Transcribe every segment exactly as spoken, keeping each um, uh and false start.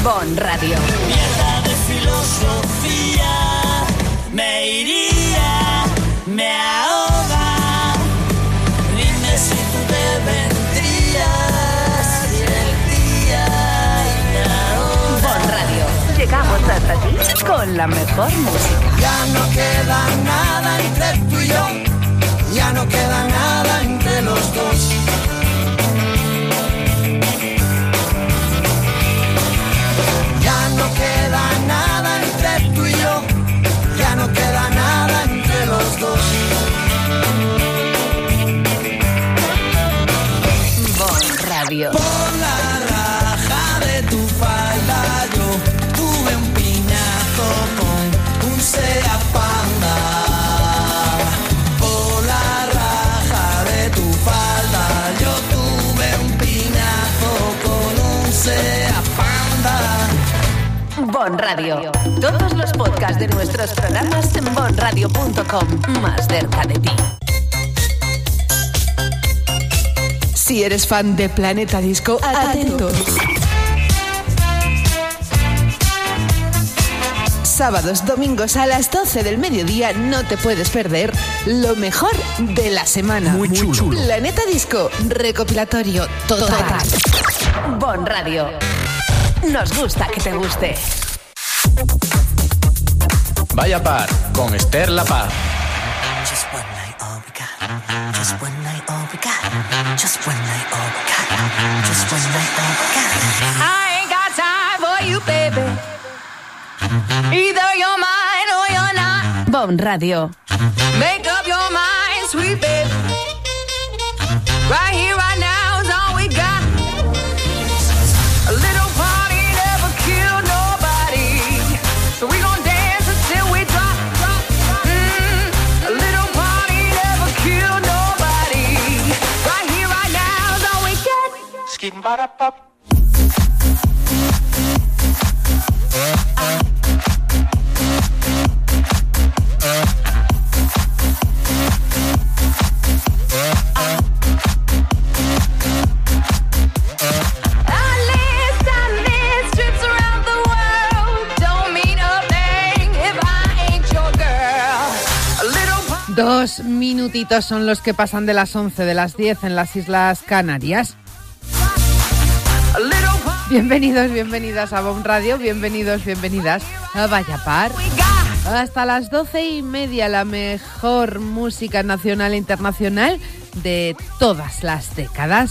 Bon Radio. Mierda de filosofía, me iría, me ahoga. Dime si tú te vendrías y el día y la hora. Bon Radio. Llegamos hasta ti con la mejor música. Ya no queda nada entre tú y yo, ya no queda nada entre los dos. Ya no queda nada entre tú y yo, ya no queda nada entre los dos. Bon Radio. Por la raja de tu falda yo tuve un piñazo con un Seat Panda. Por la raja de tu falda yo tuve un piñazo con un Seat Panda. Bon Radio. Todos los podcasts de nuestros programas en bon radio punto com. Más cerca de ti. Si eres fan de Planeta Disco, atento. Sábados, domingos a las doce del mediodía no te puedes perder lo mejor de la semana. Muy chulo. Planeta Disco, recopilatorio total. Bon Radio. Nos gusta que te guste. Vaya par con Esther La Paz. Just one night all we got. Just one night all we got. Just one night all we got. Just one night all we got. I ain't got time for you, baby. Either you're mine or you're not. Bon Radio. Make up your mind, sweet baby. Right here, right now is all we got. A little party never killed nobody. So we gon' dance until we drop, drop, drop. Mm, a little party never killed nobody. Right here, right now is all we got. Skin bada pop. Dos minutitos son los que pasan de las once de las diez en las Islas Canarias. Bienvenidos, bienvenidas a Bon Radio, bienvenidos, bienvenidas a Vaya Par. Hasta las doce y media la mejor música nacional e internacional de todas las décadas.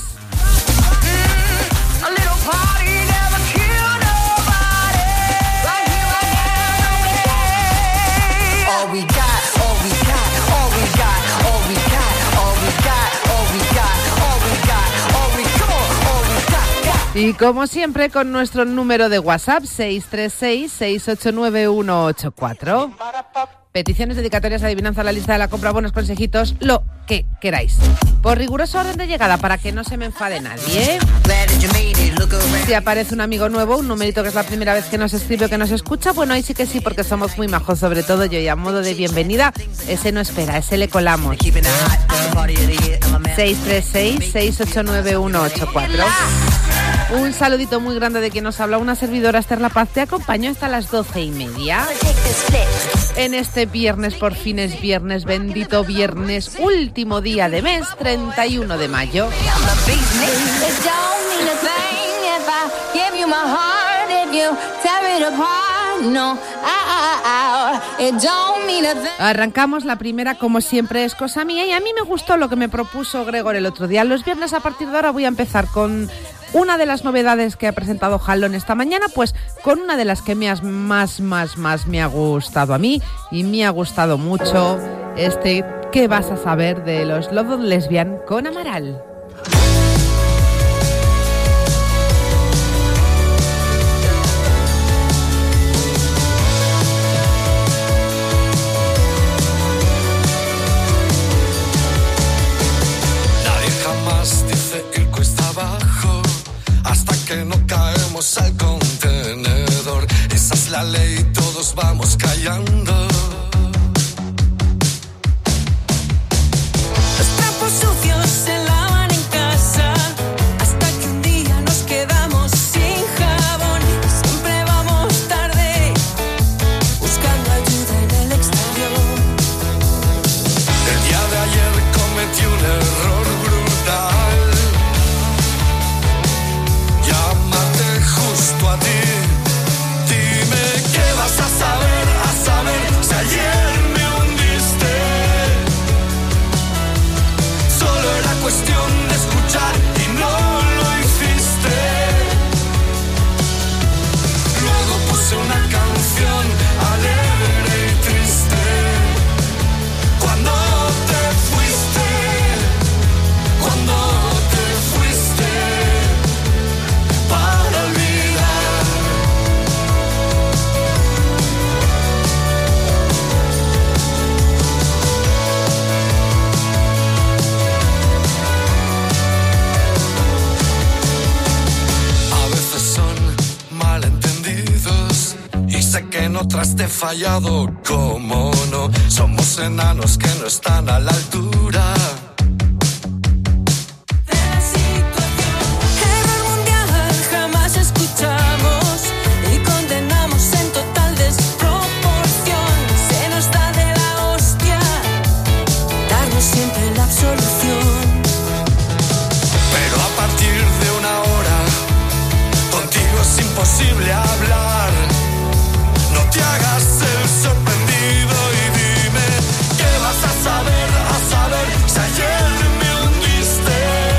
Y como siempre con nuestro número de WhatsApp seis tres seis, seis ocho nueve, uno ocho cuatro. Peticiones, dedicatorias, adivinanza, la lista de la compra, buenos consejitos, lo que queráis. Por riguroso orden de llegada, para que no se me enfade nadie. Si aparece un amigo nuevo, un numerito que es la primera vez que nos escribe o que nos escucha, bueno, ahí sí que sí, porque somos muy majos, sobre todo yo, y a modo de bienvenida, ese no espera, ese le colamos. seis tres seis, seis ocho nueve, uno ocho cuatro. Un saludito muy grande de quien nos habla, una servidora, Esther La Paz. Te acompaño hasta las doce y media. En este viernes, por fin es viernes, bendito viernes, último día de mes, treinta y uno de mayo. Arrancamos, la primera como siempre es cosa mía y a mí me gustó lo que me propuso Gregor el otro día. Los viernes a partir de ahora voy a empezar con una de las novedades que ha presentado Jalón esta mañana, pues con una de las que me has más, más, más me ha gustado a mí y me ha gustado mucho este ¿Qué vas a saber de los Love Lesbian con Amaral? Que no caemos al contenedor. Esa es la ley, todos vamos callando. Los trapos sucios se lavan otras te he fallado, cómo no. Somos enanos que no están a la altura. Imposible hablar, no te hagas el sorprendido y dime qué vas a saber, a saber si ayer me hundiste.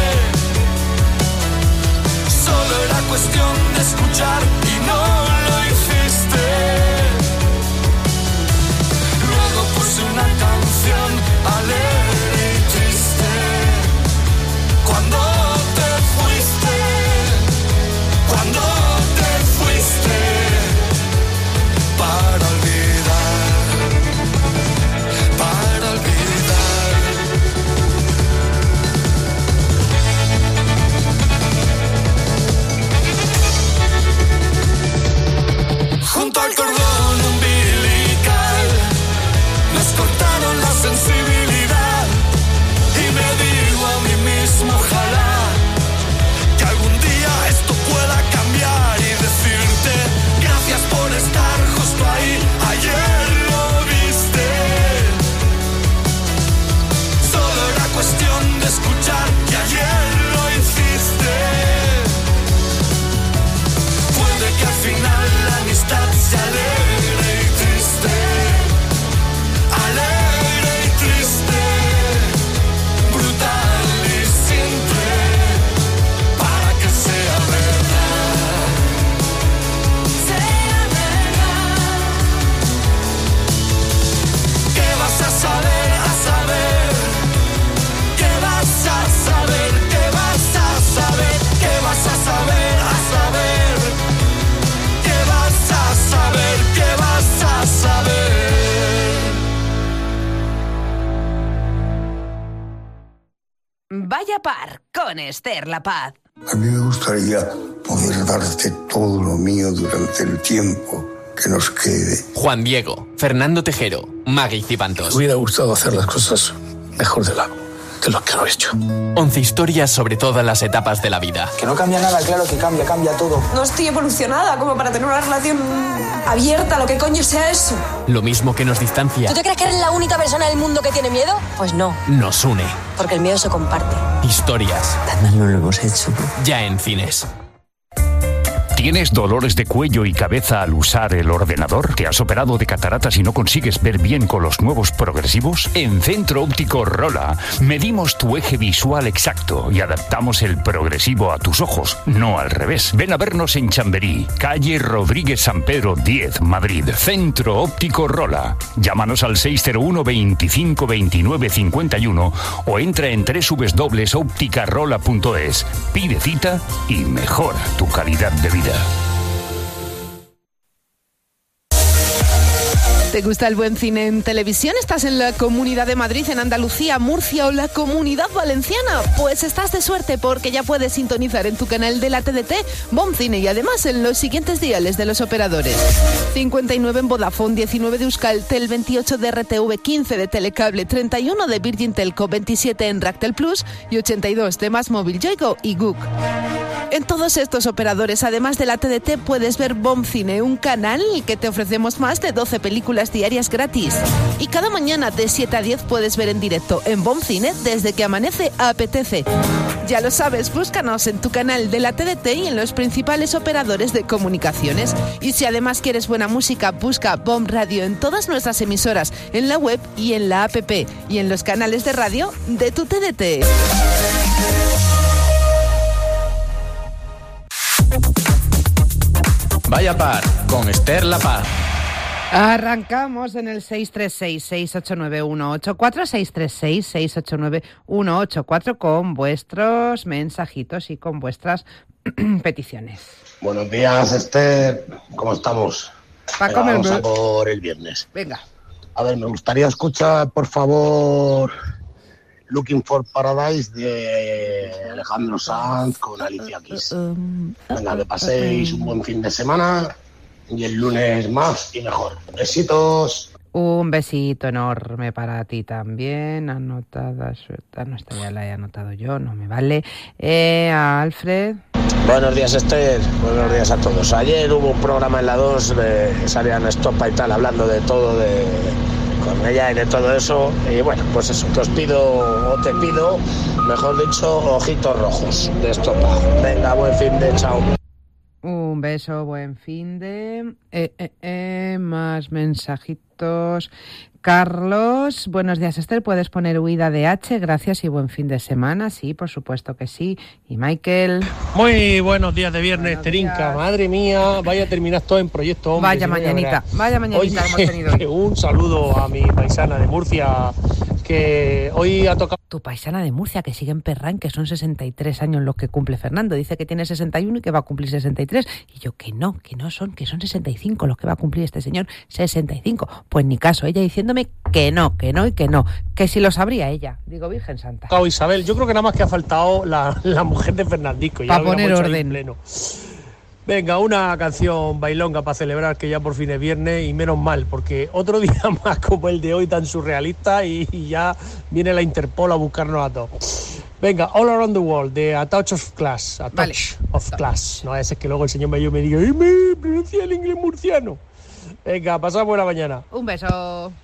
Solo era cuestión de escuchar y no lo hiciste. Luego puse una canción alegre y triste. Cuando te fuiste, cuando para olvidar, para olvidar. Junto al cordón umbilical nos cortaron la sensibilidad y me digo a mí mismo ojalá que algún día esto pueda cambiar y decirte gracias por estar justo ahí, ayer lo viste. Solo era cuestión de escuchar que ayer lo hiciste. Puede que al final la amistad sea alegre y triste, alegre y triste, brutal y simple, para que sea verdad. ¿Qué vas a saber, a saber? ¿Qué vas a saber? ¿Qué vas a saber? ¿Qué vas a saber, a saber? ¿Qué vas a saber? ¿Qué vas a saber? Vaya par con Esther La Paz. A mí me gustaría poder darte todo lo mío durante el tiempo que nos quede. Juan Diego, Fernando Tejero, Maggie Cibantos. Me hubiera gustado hacer las cosas mejor de, la, de lo que lo he hecho. once historias sobre todas las etapas de la vida. Que no cambia nada, claro que cambia, cambia todo. No estoy evolucionada como para tener una relación abierta, lo que coño sea eso. Lo mismo que nos distancia. ¿Tú te crees que eres la única persona del mundo que tiene miedo? Pues no. Nos une. Porque el miedo se comparte. Historias. Tan mal no lo hemos hecho. Ya en cines. ¿Tienes dolores de cuello y cabeza al usar el ordenador? ¿Te has operado de cataratas y no consigues ver bien con los nuevos progresivos? En Centro Óptico Rola medimos tu eje visual exacto y adaptamos el progresivo a tus ojos, no al revés. Ven a vernos en Chamberí, calle Rodríguez San Pedro diez, Madrid. Centro Óptico Rola. Llámanos al seis cero uno, veinticinco, veintinueve, cincuenta y uno o entra en doble u doble u doble u punto opticarola punto es. Pide cita y mejora tu calidad de vida. ¿Te gusta el buen cine en televisión? ¿Estás en la Comunidad de Madrid, en Andalucía, Murcia o la Comunidad Valenciana? Pues estás de suerte porque ya puedes sintonizar en tu canal de la T D T Bon Cine y además en los siguientes diales de los operadores. cincuenta y nueve en Vodafone, diecinueve de Euskaltel, veintiocho de R T V, quince de Telecable, treinta y uno de Virgin Telco, veintisiete en Ractel Plus y ochenta y dos de Más Móvil, Yoigo y Guk. En todos estos operadores, además de la T D T, puedes ver Bon Cine, un canal que te ofrecemos más de doce películas diarias gratis. Y cada mañana de siete a diez puedes ver en directo en Bon Cine desde que amanece apetece. Ya lo sabes, búscanos en tu canal de la T D T y en los principales operadores de comunicaciones. Y si además quieres buena música, busca Bon Radio en todas nuestras emisoras, en la web y en la app y en los canales de radio de tu T D T. Vaya par con Esther La Paz. Arrancamos en el seis tres seis, seis ocho nueve, uno ocho cuatro, seis tres seis, seis ocho nueve, uno ocho cuatro con vuestros mensajitos y con vuestras peticiones. Buenos días, Esther. ¿Cómo estamos? Paco, Venga, vamos me... a por el viernes. Venga. A ver, me gustaría escuchar, por favor, Looking for Paradise de Alejandro Sanz con Alicia Keys. Venga, que paséis un buen fin de semana y el lunes más y mejor. Besitos. Un besito enorme para ti también. Anotada, suelta. No, esta ya la he anotado yo, no me vale. Eh, a Alfred. Buenos días, Esther. Buenos días a todos. Ayer hubo un programa en la dos de salían Estopa y tal, hablando de todo, de con ella y de todo eso. Y bueno, pues eso, que os pido, o te pido, mejor dicho, ojitos rojos de Estopa. Venga, buen fin de chao. Un beso, buen fin de... Eh, eh, eh, más mensajitos. Carlos, buenos días, Esther. ¿Puedes poner huida de H? Gracias y buen fin de semana. Sí, por supuesto que sí. Y Michael. Muy buenos días de viernes, Terinca. Madre mía, vaya a terminar todo en proyecto hombre. Vaya mañanita, vaya mañanita hemos tenido hoy. Un saludo a mi paisana de Murcia, que hoy ha tocado... Tu paisana de Murcia, que sigue en Perrán, que son sesenta y tres años los que cumple Fernando. Dice que tiene sesenta y uno y que va a cumplir sesenta y tres. Y yo, que no, que no son, que son sesenta y cinco los que va a cumplir este señor. sesenta y cinco. Pues ni caso, ella diciéndome que no, que no y que no. Que si lo sabría ella. Digo, Virgen Santa. Oh, Isabel, yo creo que nada más que ha faltado la, la mujer de Fernandisco. Para poner orden. Pleno. Venga, una canción bailonga para celebrar que ya por fin es viernes y menos mal, porque otro día más como el de hoy tan surrealista y, y ya viene la Interpol a buscarnos a todos. Venga, All Around the World, de A Touch of Class. A Touch vale. of Class. No, ese es que luego el señor Mayo me diga, ¡ay, me pronuncia el inglés murciano! Venga, pasad buena mañana. Un beso.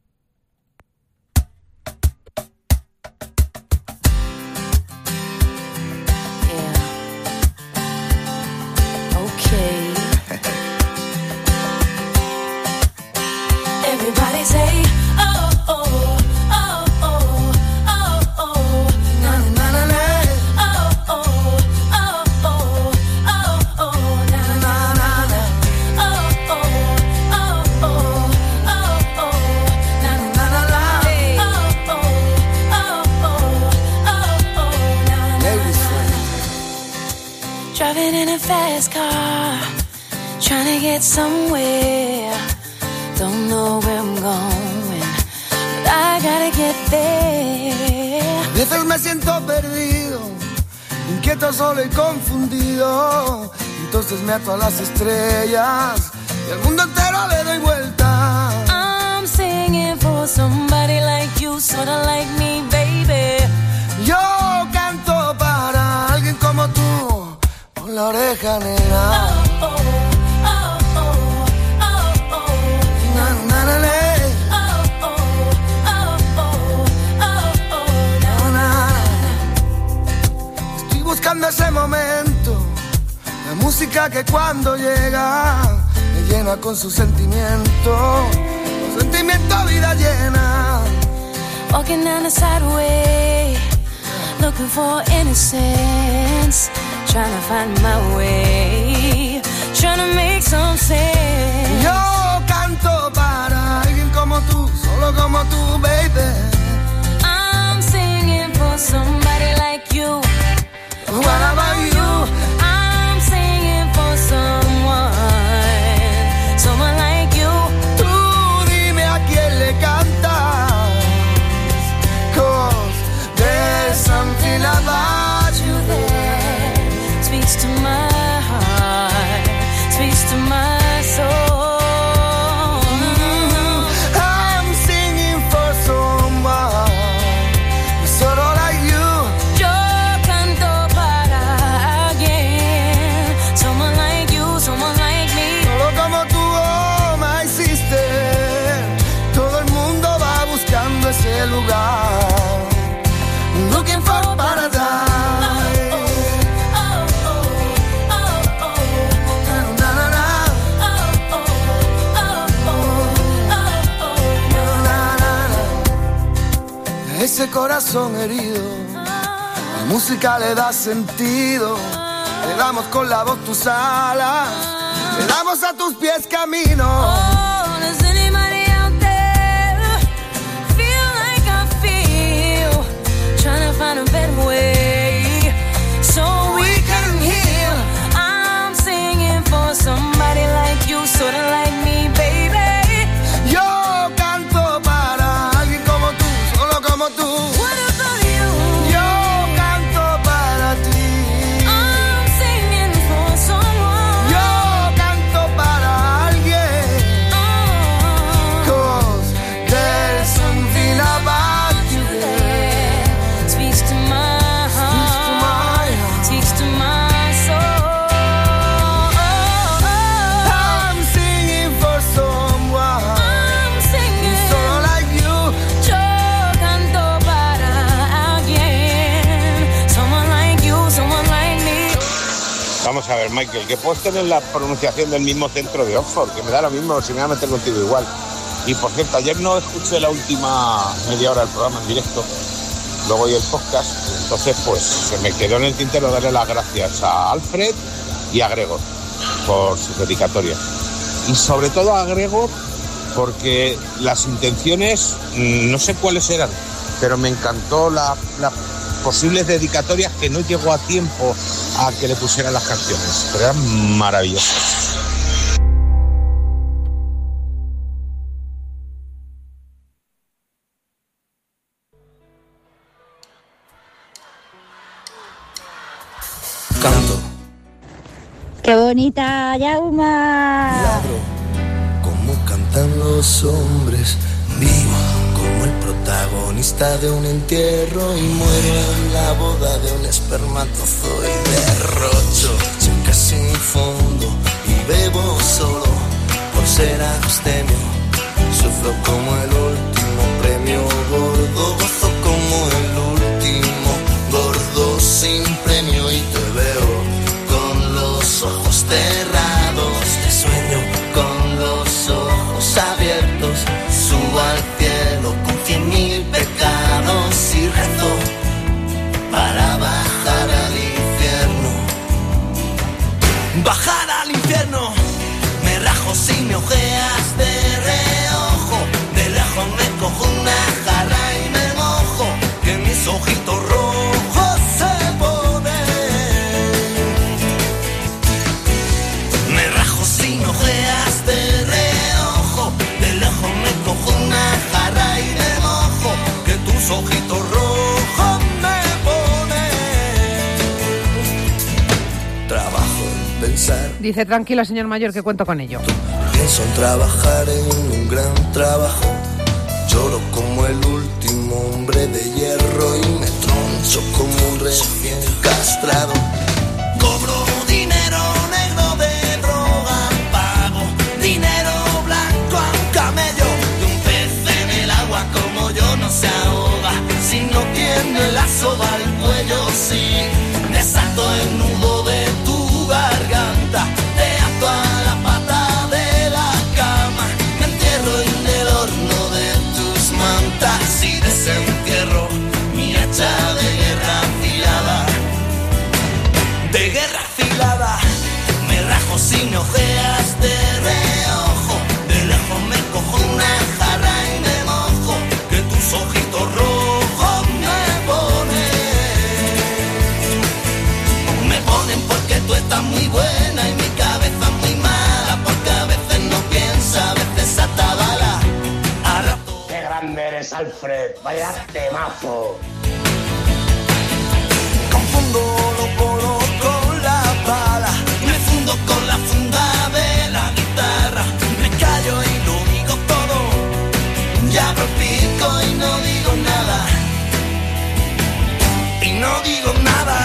Everybody say, oh, oh, oh, oh, oh, oh, na na na na, oh, oh, oh, oh, oh, oh, na na na na, oh, oh, oh, oh, oh, oh, na na na na, oh, oh, oh, oh, oh, oh, na na na. Driving in a fast car, trying to get somewhere. Don't know where I'm going, but I gotta get there. A veces me siento perdido, inquieto, solo y confundido. Entonces me ato a las estrellas y al mundo entero le doy vuelta. I'm singing for somebody like you, sorta like me, baby. Yo canto para alguien como tú, con la oreja negra. Oh, oh. Buscando ese momento, la música que cuando llega me llena con su sentimiento, su sentimiento vida llena. Walking down the sideway, looking for innocence, trying to find my way, trying to make some sense. Yo canto para alguien como tú, solo como tú, baby. I'm singing for somebody like you. What about you? I'm singing for someone, someone like you. Tú dime a quién le cantas, 'cause there's something about you there. Speaks to my heart, speaks to my soul. Mm-hmm. I'm singing for someone, sort of like you. Ese lugar, looking for paradise. Oh, oh, oh, oh, oh, na na na, oh, oh, oh, oh, oh, oh, na na na. Ese corazón herido, la música le da sentido. Le damos con la voz tus alas, le damos a tus pies camino. Oh, does anybody out there feel like I feel? Trying to find a better way so we can heal. I'm singing for somebody like you, sort of like me, baby. Yo canto para alguien como tú, solo como tú. What about you? Yo canto para ti. I'm singing for someone. Yo canto para Vamos a ver, Michael, que puedes tener la pronunciación del mismo centro de Oxford, que me da lo mismo, si me voy a meter contigo igual. Y por cierto, ayer no escuché la última media hora del programa en directo, luego oí el podcast, entonces pues se me quedó en el tintero darle las gracias a Alfred y a Gregor por sus dedicatorias. Y sobre todo a Gregor porque las intenciones, no sé cuáles eran, pero me encantó la, la posibles dedicatorias que no llegó a tiempo a que le pusieran las canciones, pero eran maravillosas. Canto. ¡Qué bonita, Yauma! Como cantan los hombres, vivo como el protagonista de un entierro y muero en la boda de un espermatozoide. Rocho chicas sin fondo y bebo solo por ser abstemio. Sufro como el último premio gordo, gozo como el último gordo sin premio y te veo con los ojos cerrados, te sueño con los ojos abiertos, subo al cielo con cien mil pecados y rezo para bajar al infierno. Bajar al infierno, me rajo si me ojeas de reojo, de lejos me cojo una jarra y me mojo, que mis ojitos rojos se ponen. Me rajo si me ojeas de reojo, de lejos me cojo una jarra y me mojo, que tus ojitos rojos me ponen. Trabajo en pensar. Dice, tranquilo, señor mayor, que cuento con ello. Pienso en trabajar en un gran trabajo. Lloro como el último hombre de hierro y me troncho como un recién castrado. Cobro dinero negro de droga, pago dinero blanco a un camello. De un pez en el agua como yo no se ahoga si no tiene la soga al cuello. Sí, desato el nudo de tu garganta, te ato a la pata de la cama, me entierro en el horno de tus mantas y desentierro mi hacha de guerra afilada. De guerra afilada, me rajo si me ojeas de reojo, de lejos me cojo una jarra y me mojo, que tus ojitos rojos me ponen. Me ponen porque tú estás muy buena y mi cabeza muy mala, porque a veces no piensa, a veces atabala. Qué grande eres, Alfred, vaya temazo. Confundo lo polo con la pala, me fundo con la funda de la guitarra, me callo y lo digo todo, ya pico y no digo nada, y no digo nada.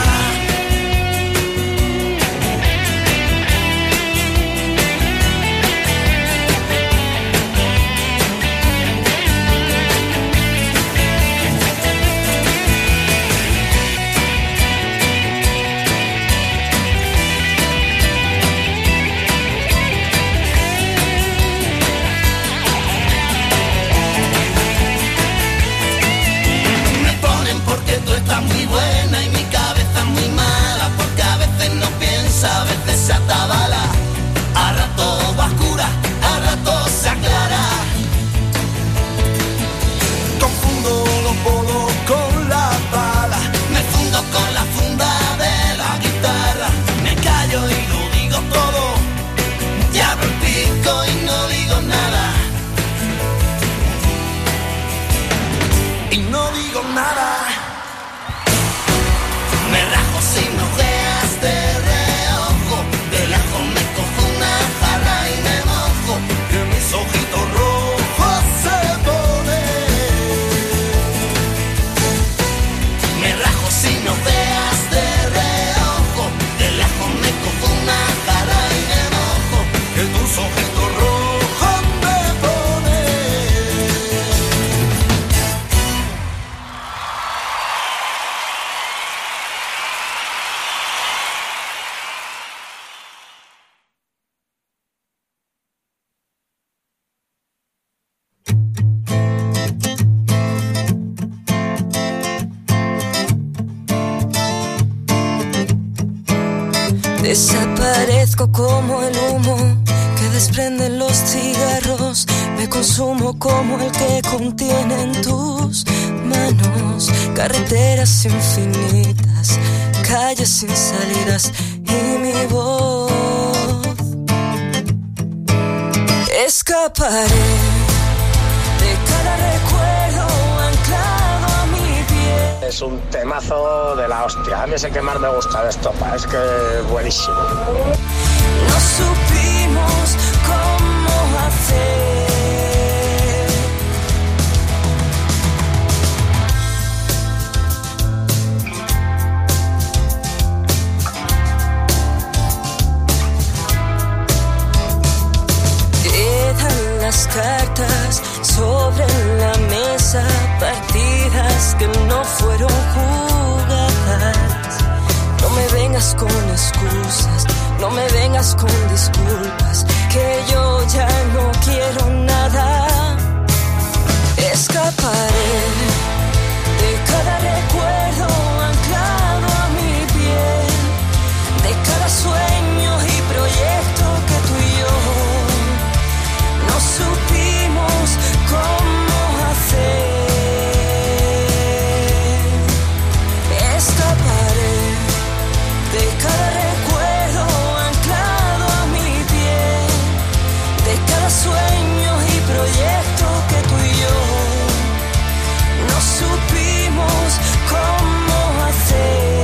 Desaparezco como el humo que desprenden los cigarros. Me consumo como el que contienen tus manos. Carreteras infinitas, calles sin salidas y mi voz. Escaparé de cada recuerdo anclado a mi piel. Es un temazo de la hostia. A mí es el que más me gusta de Estopa, es que es buenísimo. No supimos cómo hacer. Quedan las cartas sobre la mesa, partidas que no fueron jugadas. No me vengas con excusas, no me vengas con disculpas, que yo ya no quiero nada. Escaparé de cada recuerdo anclado a mi piel, de cada sueño y proyecto que tú y yo no supimos cómo hacer. Escaparé de cada recuerdo anclado a mi piel, de cada sueño y proyecto que tú y yo no supimos cómo hacer.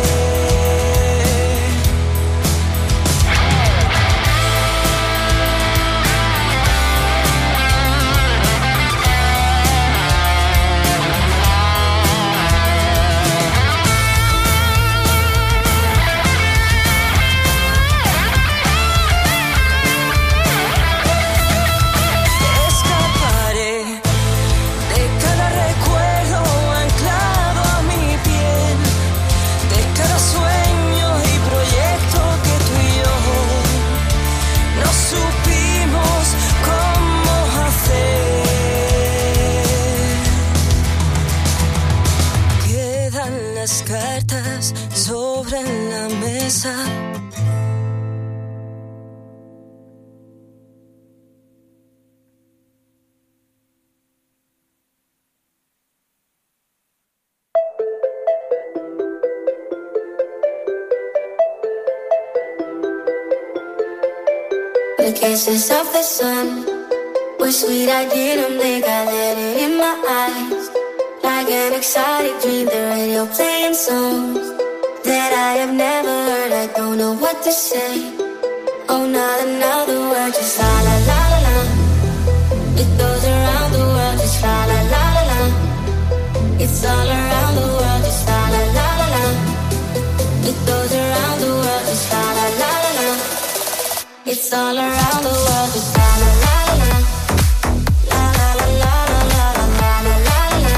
Las cartas sobre la mesa. The kisses of the sun were sweet, I didn't think I let it in my eyes. Like an exotic dream, the radio playing songs that I have never heard. I don't know what to say. Oh, not another word, just la la la la la. It goes around the world, just la la la la la. It's all around the world, just la la la la la. It goes around the world, just la la la la la. It's all around the world, just la la la la la. La la la la la la la la la.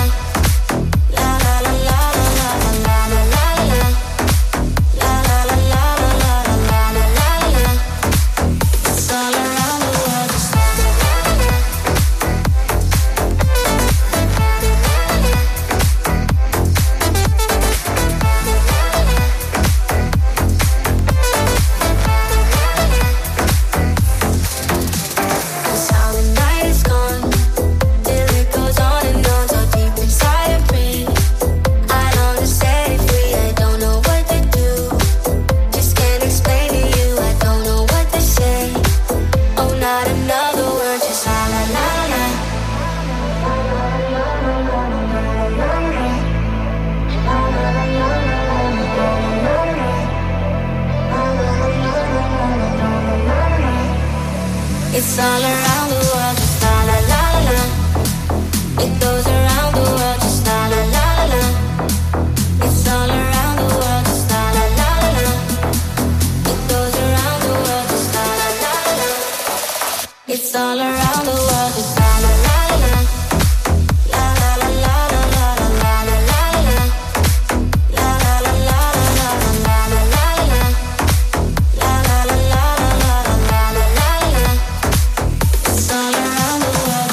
It's all around the world, just la la la la la. It goes around the world, just la la la la la. It's all around the world, just la la la la la. It goes around the world, just la la la la la. It's all around the world, just la la la la la. La la la la la la la la la la. La la la la la la la la la la. La la la la la la la la la. It's all around the world.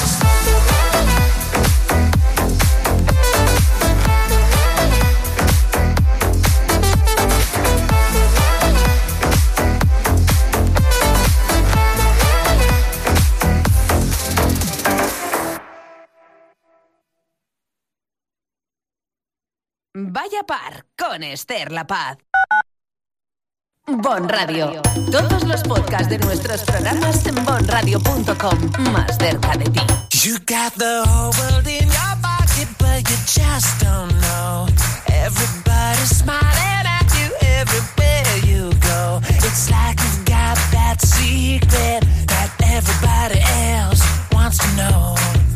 Vaya par con Esther La Paz. Bon Radio. Todos los podcasts de nuestros programas en bon radio punto com. Más cerca de ti. You got the whole world in your pocket, but you just don't know. Everybody's smiling at you everywhere you go. It's like you've got that secret that everybody else wants to know.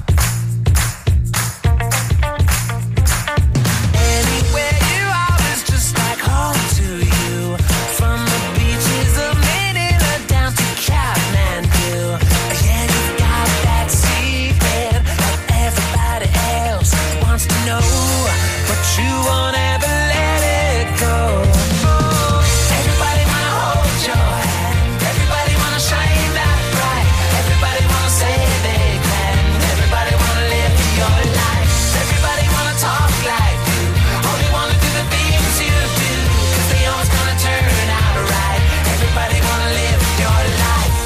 Anywhere you are is just like home to you. From the beaches of Manila down to Kathmandu. Yeah, you've got that secret that everybody else wants to know, but you won't ever let it go. Everybody wanna hold your hand. Everybody wanna shine that bright. Everybody wanna say they can. Everybody wanna live your life. Everybody wanna talk like you. Only wanna do the things you do, 'cause they always gonna turn out right. Everybody wanna live your life.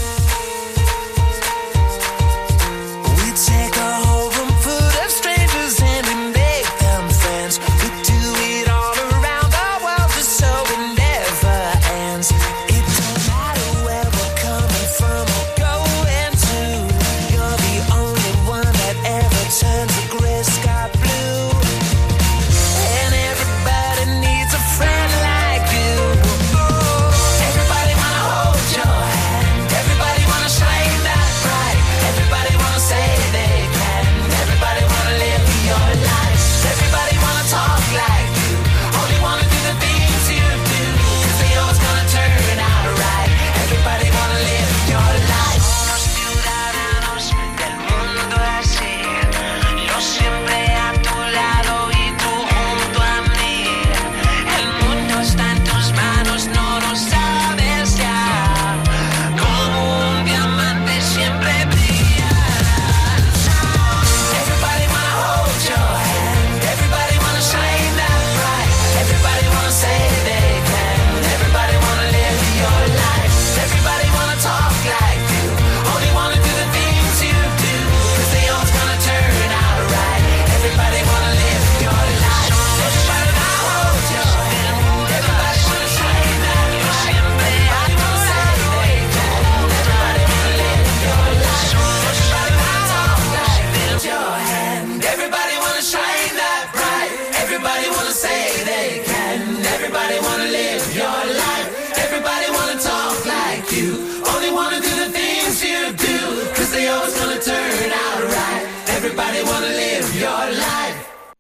We take a whole room full of strangers and we make them friends. We do it all around the world just so it never ends. It don't matter where we're coming from or going to. You're the only one that ever turns a gray sky blue. And everybody needs a friend like you. Everybody wanna hold your hand. Everybody wanna shine that bright. Everybody wanna say they can. Everybody wanna live your life. Everybody wanna talk like you. Only wanna do the things you do, 'cause they always gonna turn out right. Everybody wanna live your life. Somos ciudadanos del mundo así. Yo siempre a tu lado y tú junto a mí. El mundo está en tus manos, no lo sabes ya. Como un diamante siempre brillarás. Everybody wanna hold your hand. Everybody wanna shine that bright. Everybody wanna say they can. Everybody wanna live your life. Everybody wanna talk like you. Only wanna do the things you do, 'cause they always gonna turn out right. Everybody wanna live your life. Everybody wanna hold your hand. Everybody wanna shine that bright. Everybody wanna say they can. Everybody wanna live your life. Everybody wanna talk like your hand. Everybody wanna shine that bright. Everybody wanna say they can. Everybody wanna live your life. Everybody wanna talk like you. Only wanna do the things you do, 'cause they always gonna turn out right. Everybody wanna live your life.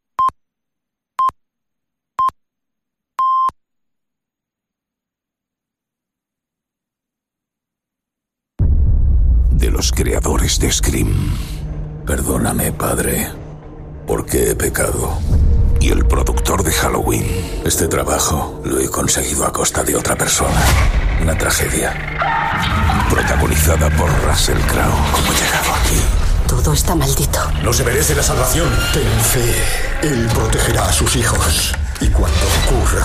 De los creadores de Scream. Perdóname, padre, porque he pecado. Y el productor de Halloween. Este trabajo lo he conseguido a costa de otra persona. Una tragedia. Protagonizada por Russell Crowe. ¿Cómo he llegado aquí? Todo está maldito. No se merece la salvación. Ten fe, él protegerá a sus hijos. Y cuando ocurra,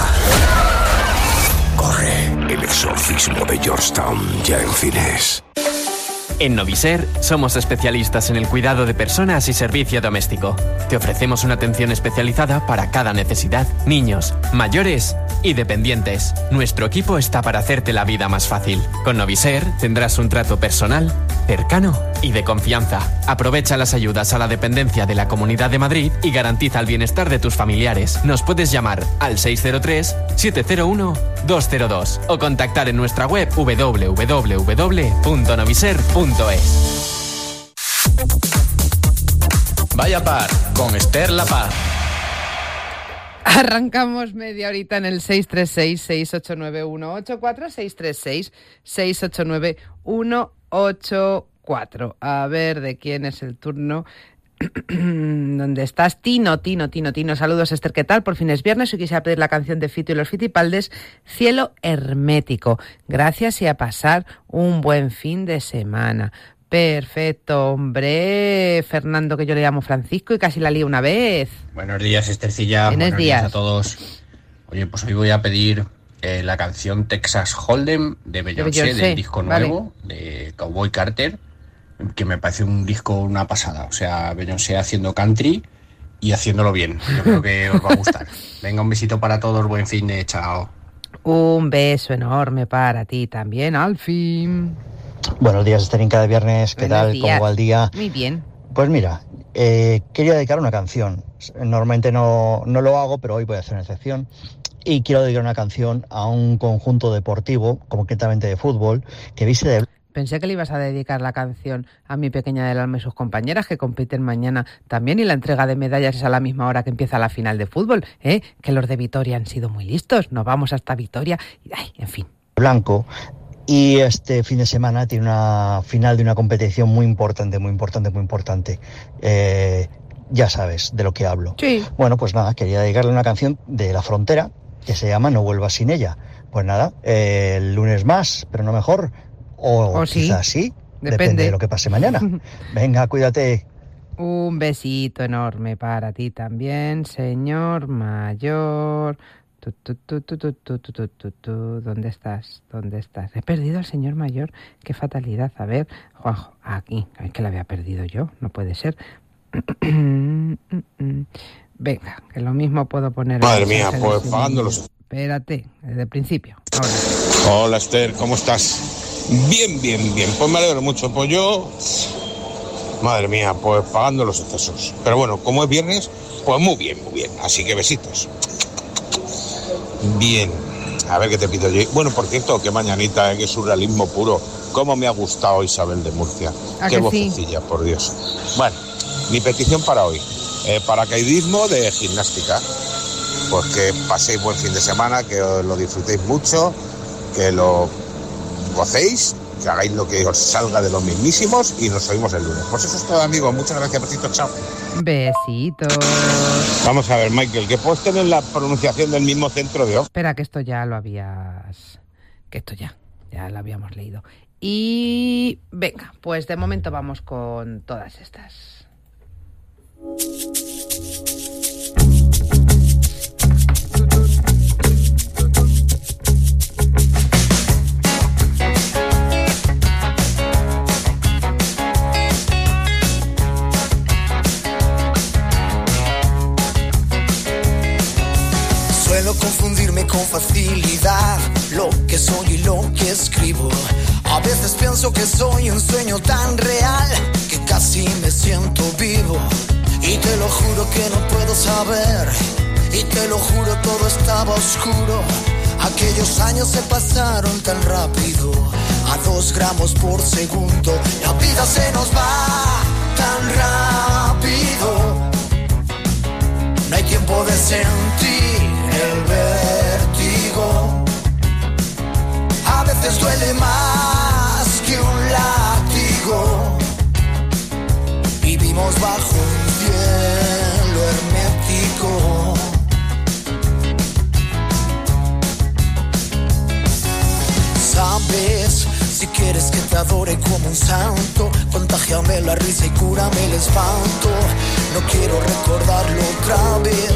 corre. El exorcismo de Georgetown, ya en cines. En Noviser somos especialistas en el cuidado de personas y servicio doméstico. Te ofrecemos una atención especializada para cada necesidad, niños, mayores y dependientes. Nuestro equipo está para hacerte la vida más fácil. Con Noviser tendrás un trato personal, cercano y de confianza. Aprovecha las ayudas a la dependencia de la Comunidad de Madrid y garantiza el bienestar de tus familiares. Nos puedes llamar al seis cero tres, siete cero uno, dos cero dos o contactar en nuestra web doble u doble u doble u punto noviser punto es. Vaya par con Esther La Paz. Arrancamos media horita en el seis tres seis, seis ocho nueve, uno ocho cuatro, seis tres seis, seis ocho nueve, uno ocho cuatro. A ver de quién es el turno. ¿Dónde estás? Tino, Tino, Tino, Tino. Saludos, Esther, ¿qué tal? Por fin es viernes y quisiera pedir la canción de Fito y los Fitipaldes, Cielo Hermético. Gracias y a pasar un buen fin de semana. Perfecto, hombre. Fernando, que yo le llamo Francisco y casi la lío una vez. Buenos días, Estercilla. Buenos, Buenos días. días a todos. Oye, pues hoy voy a pedir eh, la canción Texas Hold'em de Beyoncé, de del disco nuevo, vale, de Cowboy Carter, que me parece un disco una pasada. O sea, Beyoncé haciendo country y haciéndolo bien. Yo creo que os va a gustar. Venga, un besito para todos, buen fin de, chao. Un beso enorme para ti también, Alfie. Buenos días, Esterín, cada viernes. ¿Qué Buenos tal? días. ¿Cómo va el día? Muy bien. Pues mira, eh, quería dedicar una canción. Normalmente no, no lo hago, pero hoy voy a hacer una excepción. Y quiero dedicar una canción a un conjunto deportivo, concretamente de fútbol, que viste de... Pensé que le ibas a dedicar la canción a mi pequeña del alma y sus compañeras que compiten mañana también, y la entrega de medallas es a la misma hora que empieza la final de fútbol, ¿eh? Que los de Vitoria han sido muy listos, nos vamos hasta Vitoria y, ay, en fin. Blanco. Y este fin de semana tiene una final de una competición muy importante, muy importante, muy importante. Eh, ya sabes de lo que hablo. Sí. Bueno, pues nada, quería dedicarle una canción de La Frontera que se llama No vuelvas sin ella. Pues nada, eh, el lunes más, pero no mejor. O, o sí. quizás sí, depende. depende de lo que pase mañana. Venga, cuídate. Un besito enorme para ti también, señor mayor. Tu, tu, tu, tu, tu, tu, tu, tu, tu, tu. ¿Dónde estás? ¿Dónde estás? He perdido al señor mayor. Qué fatalidad. A ver, Juanjo, aquí. Es que la había perdido yo. No puede ser. Venga, que lo mismo puedo poner... Madre mía, pues pagándolos. Espérate, desde el principio. Ahora. Hola, Esther, ¿cómo estás? Bien, bien, bien. Pues me alegro mucho. Pues yo... Madre mía, pues pagando los excesos. Pero bueno, como es viernes, pues muy bien, muy bien. Así que besitos. Bien. A ver qué te pido yo. Bueno, por cierto, qué mañanita, ¿eh? Qué surrealismo puro. Cómo me ha gustado Isabel de Murcia. Qué vocecilla, sí? Por Dios. Bueno, mi petición para hoy. Eh, paracaidismo de gimnástica. Pues que paséis buen fin de semana, que os lo disfrutéis mucho, que lo gocéis, que hagáis lo que os salga de los mismísimos y nos oímos el lunes. Pues eso es todo, amigos. Muchas gracias, besitos, chao. Besitos. Vamos a ver, Michael, ¿qué puedes tener la pronunciación del mismo centro de Oxford? Espera, que esto ya lo habías... Que esto ya, ya lo habíamos leído. Y venga, pues de momento vamos con todas estas. Suelo confundirme con facilidad lo que soy y lo que escribo. A veces pienso que soy un sueño tan real que casi me siento vivo. Y te lo juro que no puedo saber, y te lo juro todo estaba oscuro. Aquellos años se pasaron tan rápido, a dos gramos por segundo. La vida se nos va tan rápido, no hay tiempo de sentir el vértigo. A veces duele más que un látigo. Vivimos bajo un cielo hermético. Sabes, si quieres que te adore como un santo, contágiame la risa y cúrame el espanto. No quiero recordarlo otra vez.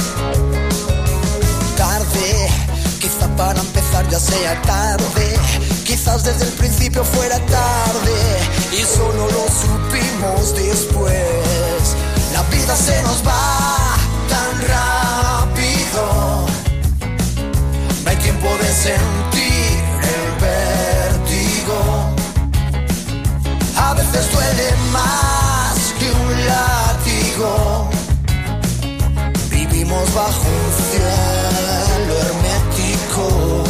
Tarde, quizá para empezar ya sea tarde. Quizás desde el principio fuera tarde y solo lo supimos después. La vida se nos va tan rápido, no hay tiempo de sentir el vértigo. A veces duele más que un látigo. Vivimos bajo un cielo hermético.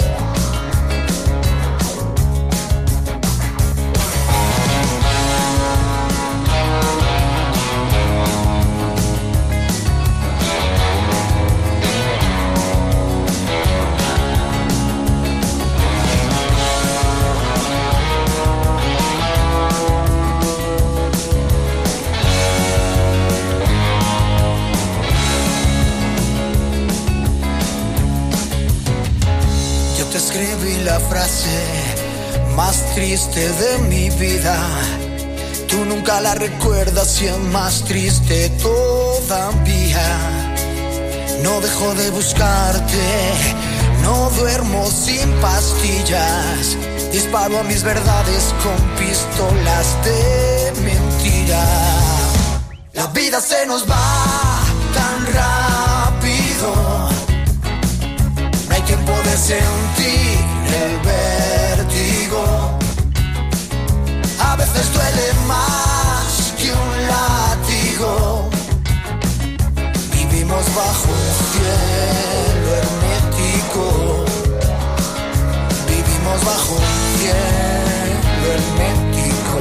Escribí la frase más triste de mi vida. Tú nunca la recuerdas y es más triste todavía. No dejo de buscarte, no duermo sin pastillas. Disparo a mis verdades con pistolas de mentira. La vida se nos va tan rápido, no hay tiempo de sentir el vértigo. A veces duele más que un látigo. Vivimos bajo un cielo hermético. Vivimos bajo un cielo hermético.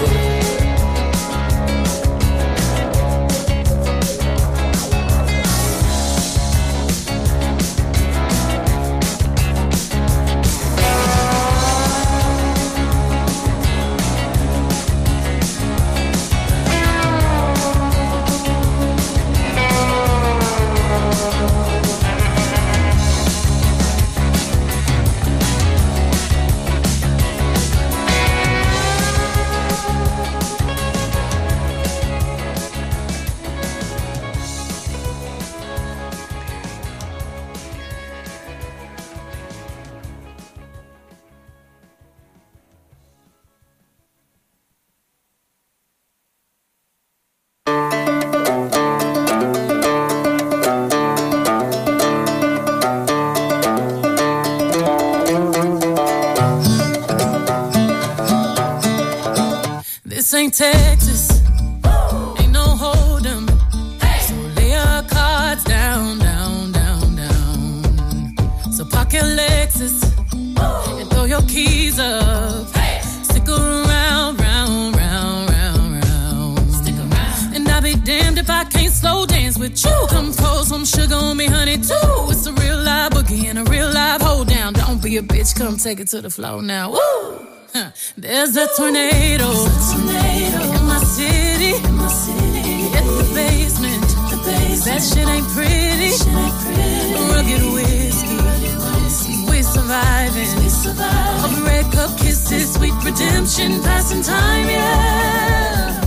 This ain't Texas, ain't no hold'em. So lay your cards down, down, down, down. So park your Lexus and throw your keys up. Stick around, round, round, round, round. Stick around. And I'll be damned if I can't slow dance with you. Come pour some sugar on me, honey, too. It's a real live boogie and a real live hold down. Don't be a bitch, come take it to the floor now. Woo! There's a tornado, There's a tornado in my city. In my city. Hit the basement. The basement. That shit ain't pretty. Shit ain't pretty. Rugged whiskey. Rugged whiskey. We surviving. We surviving. All the red cup kisses, sweet redemption, passing time, yeah.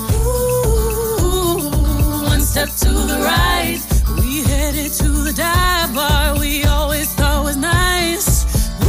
Ooh, one step to the right, we headed to the dive bar we always thought was nice.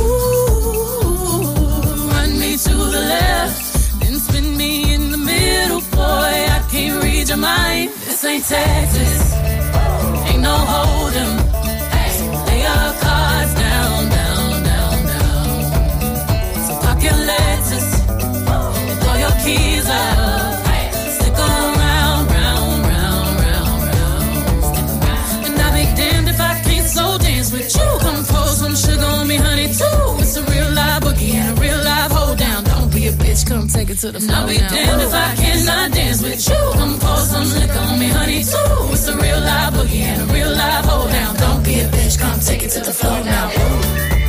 To the left, then spin me in the middle, boy, I can't read your mind. This ain't Texas, ain't no hold'em. So lay your cards down, down, down, down. So park your Lexus and throw your keys up. Stick around, round, round, round, round. And I'll be damned if I can't slow dance with you. Come pour some sugar on me, honey, too. It's a real live boogie and a real live hold down. Be a bitch, come take it to the floor. I'll be now. Damned if I cannot dance with you. Come pour some liquor on me, honey, too. It's a real live boogie and a real live hold down. Don't be a bitch, come take it to the floor now. Ooh.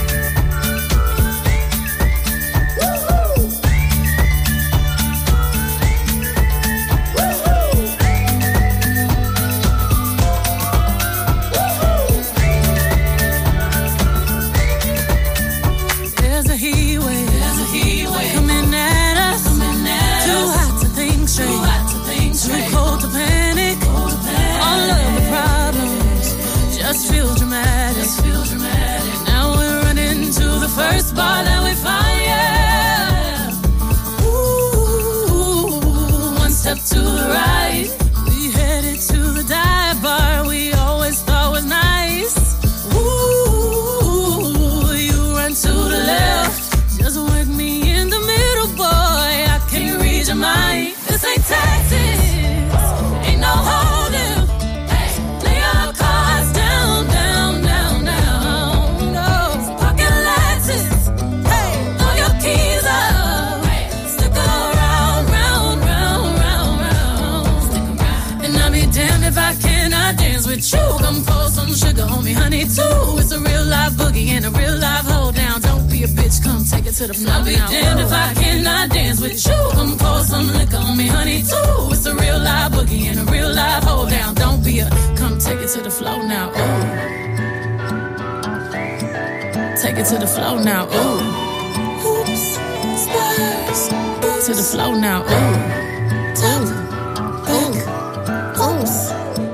Just feel dramatic. Just feel dramatic. Now we're running to the first bar that we find, yeah. Ooh, one step to the right, we headed to the dive bar we always thought was nice. Ooh, you run to the left, just work me in the middle, boy, I can't read your mind. This ain't Texas, ain't no hold'em. Lay your cards down, down, down, down. Go, pocket Lexus. Hey, throw your keys up. Stick around, round, round, round, round. Stick around. And I'll be damned if I cannot dance with you. Come pour some sugar on me, honey, too. It's a real live boogie and a real live hold down. Don't be a bitch, come take it to the floor. I'll be damned if I cannot dance with you. Come pour some liquor on me, honey, too. It's a real live boogie and a real live hold down. Don't be a, come take it to the floor now. Ooh. Take it to the floor now. Ooh. Hoops, spurs, boots. To the floor now. Ooh. Top, back, oops.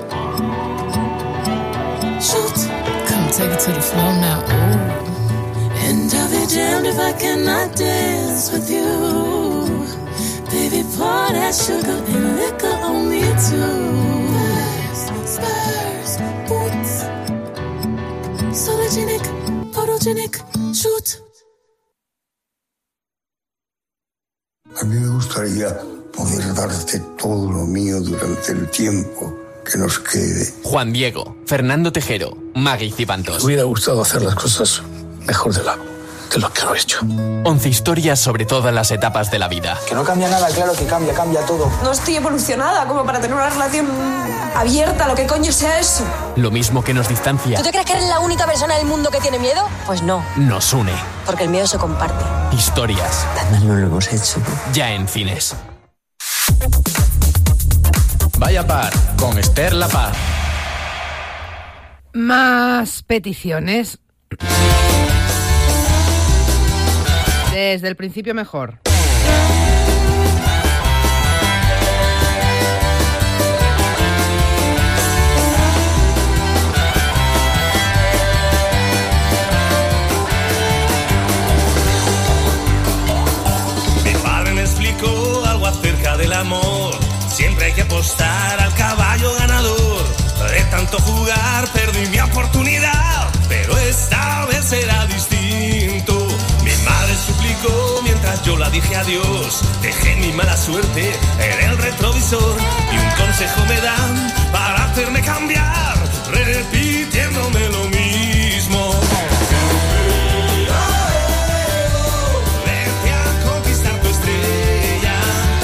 Shoot. Come take it to the floor now. Ooh. And I'll be damned if I cannot dance with you. Baby, pour that sugar and liquor on me too. Spurs, boots, sologenic, photogenic, shoot. A mí me gustaría poder darte todo lo mío durante el tiempo que nos quede. Juan Diego, Fernando Tejero, Maggie Cibantos. Me hubiera gustado hacer las cosas mejor de, la, de lo que lo he hecho. once historias sobre todas las etapas de la vida. Que no cambia nada, claro que cambia, cambia todo. No estoy evolucionada como para tener una relación abierta, lo que coño sea eso. Lo mismo que nos distancia. ¿Tú te crees que eres la única persona del mundo que tiene miedo? Pues no, Nos une. porque el miedo se comparte. Historias. Tan mal no lo hemos hecho. Ya en cines. Vaya par, con Esther La Paz. Más peticiones. Desde el principio mejor. Mi padre me explicó algo acerca del amor. Siempre hay que apostar al caballo ganador. De tanto jugar perdí mi oportunidad, pero esta vez será distinto. Mi madre suplicó mientras yo la dije adiós. Dejé mi mala suerte en el retrovisor y un consejo me dan para hacerme cambiar, repitiéndome lo mismo. Vete a conquistar tu estrella.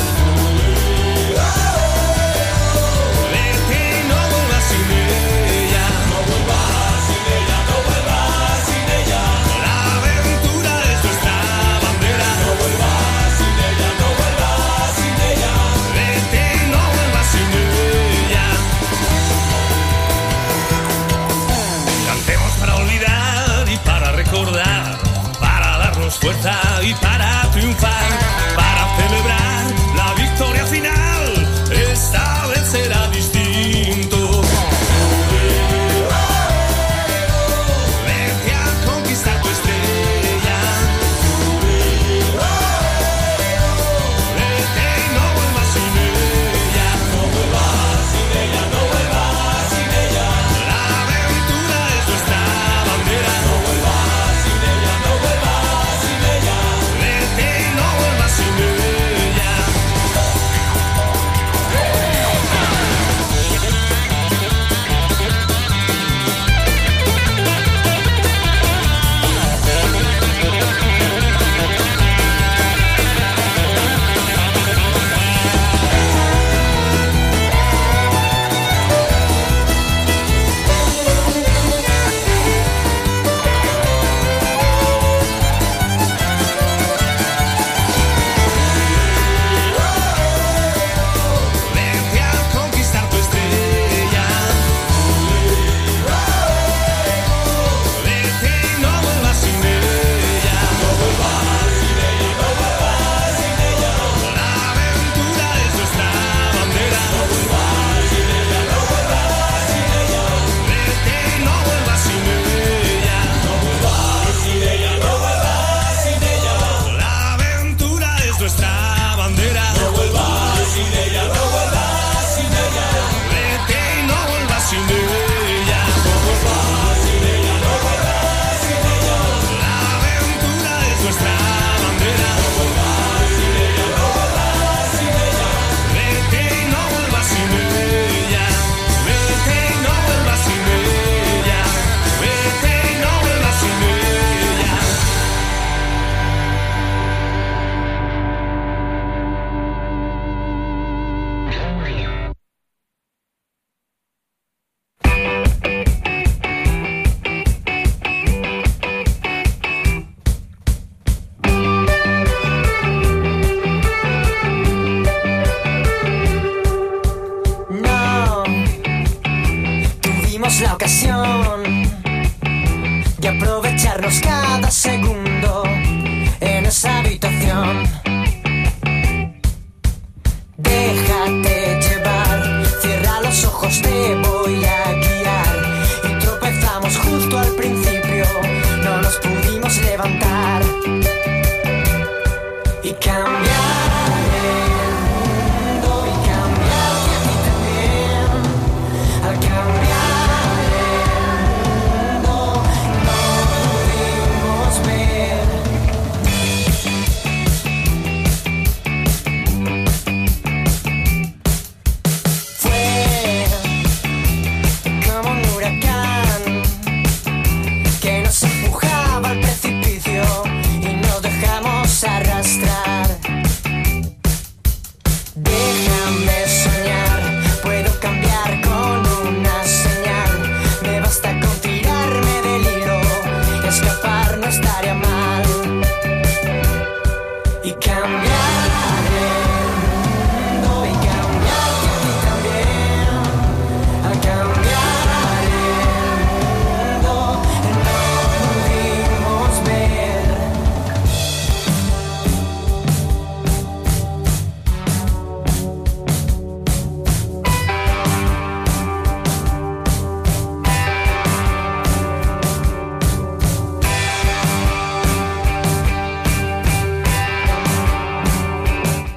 Vete y no vuelvas sin ella. No vuelvas sin ella, no vuelvas sin ella. La aventura es nuestra bandera. No vuelvas sin ella, no vuelvas sin ella. Vete y no vuelvas sin ella. Cantemos para olvidar y para recordar, para darnos fuerza y para triunfar, para celebrar la victoria final. Esta vez será distinto. Vete a conquistar tu estrella. Vete y no vuelvas sin ella. No vuelvas sin ella, no vuelvas sin ella. La aventura es nuestra bandera. No vuelvas sin ella, no vuelvas sin ella. Vete y no vuelvas sin ella.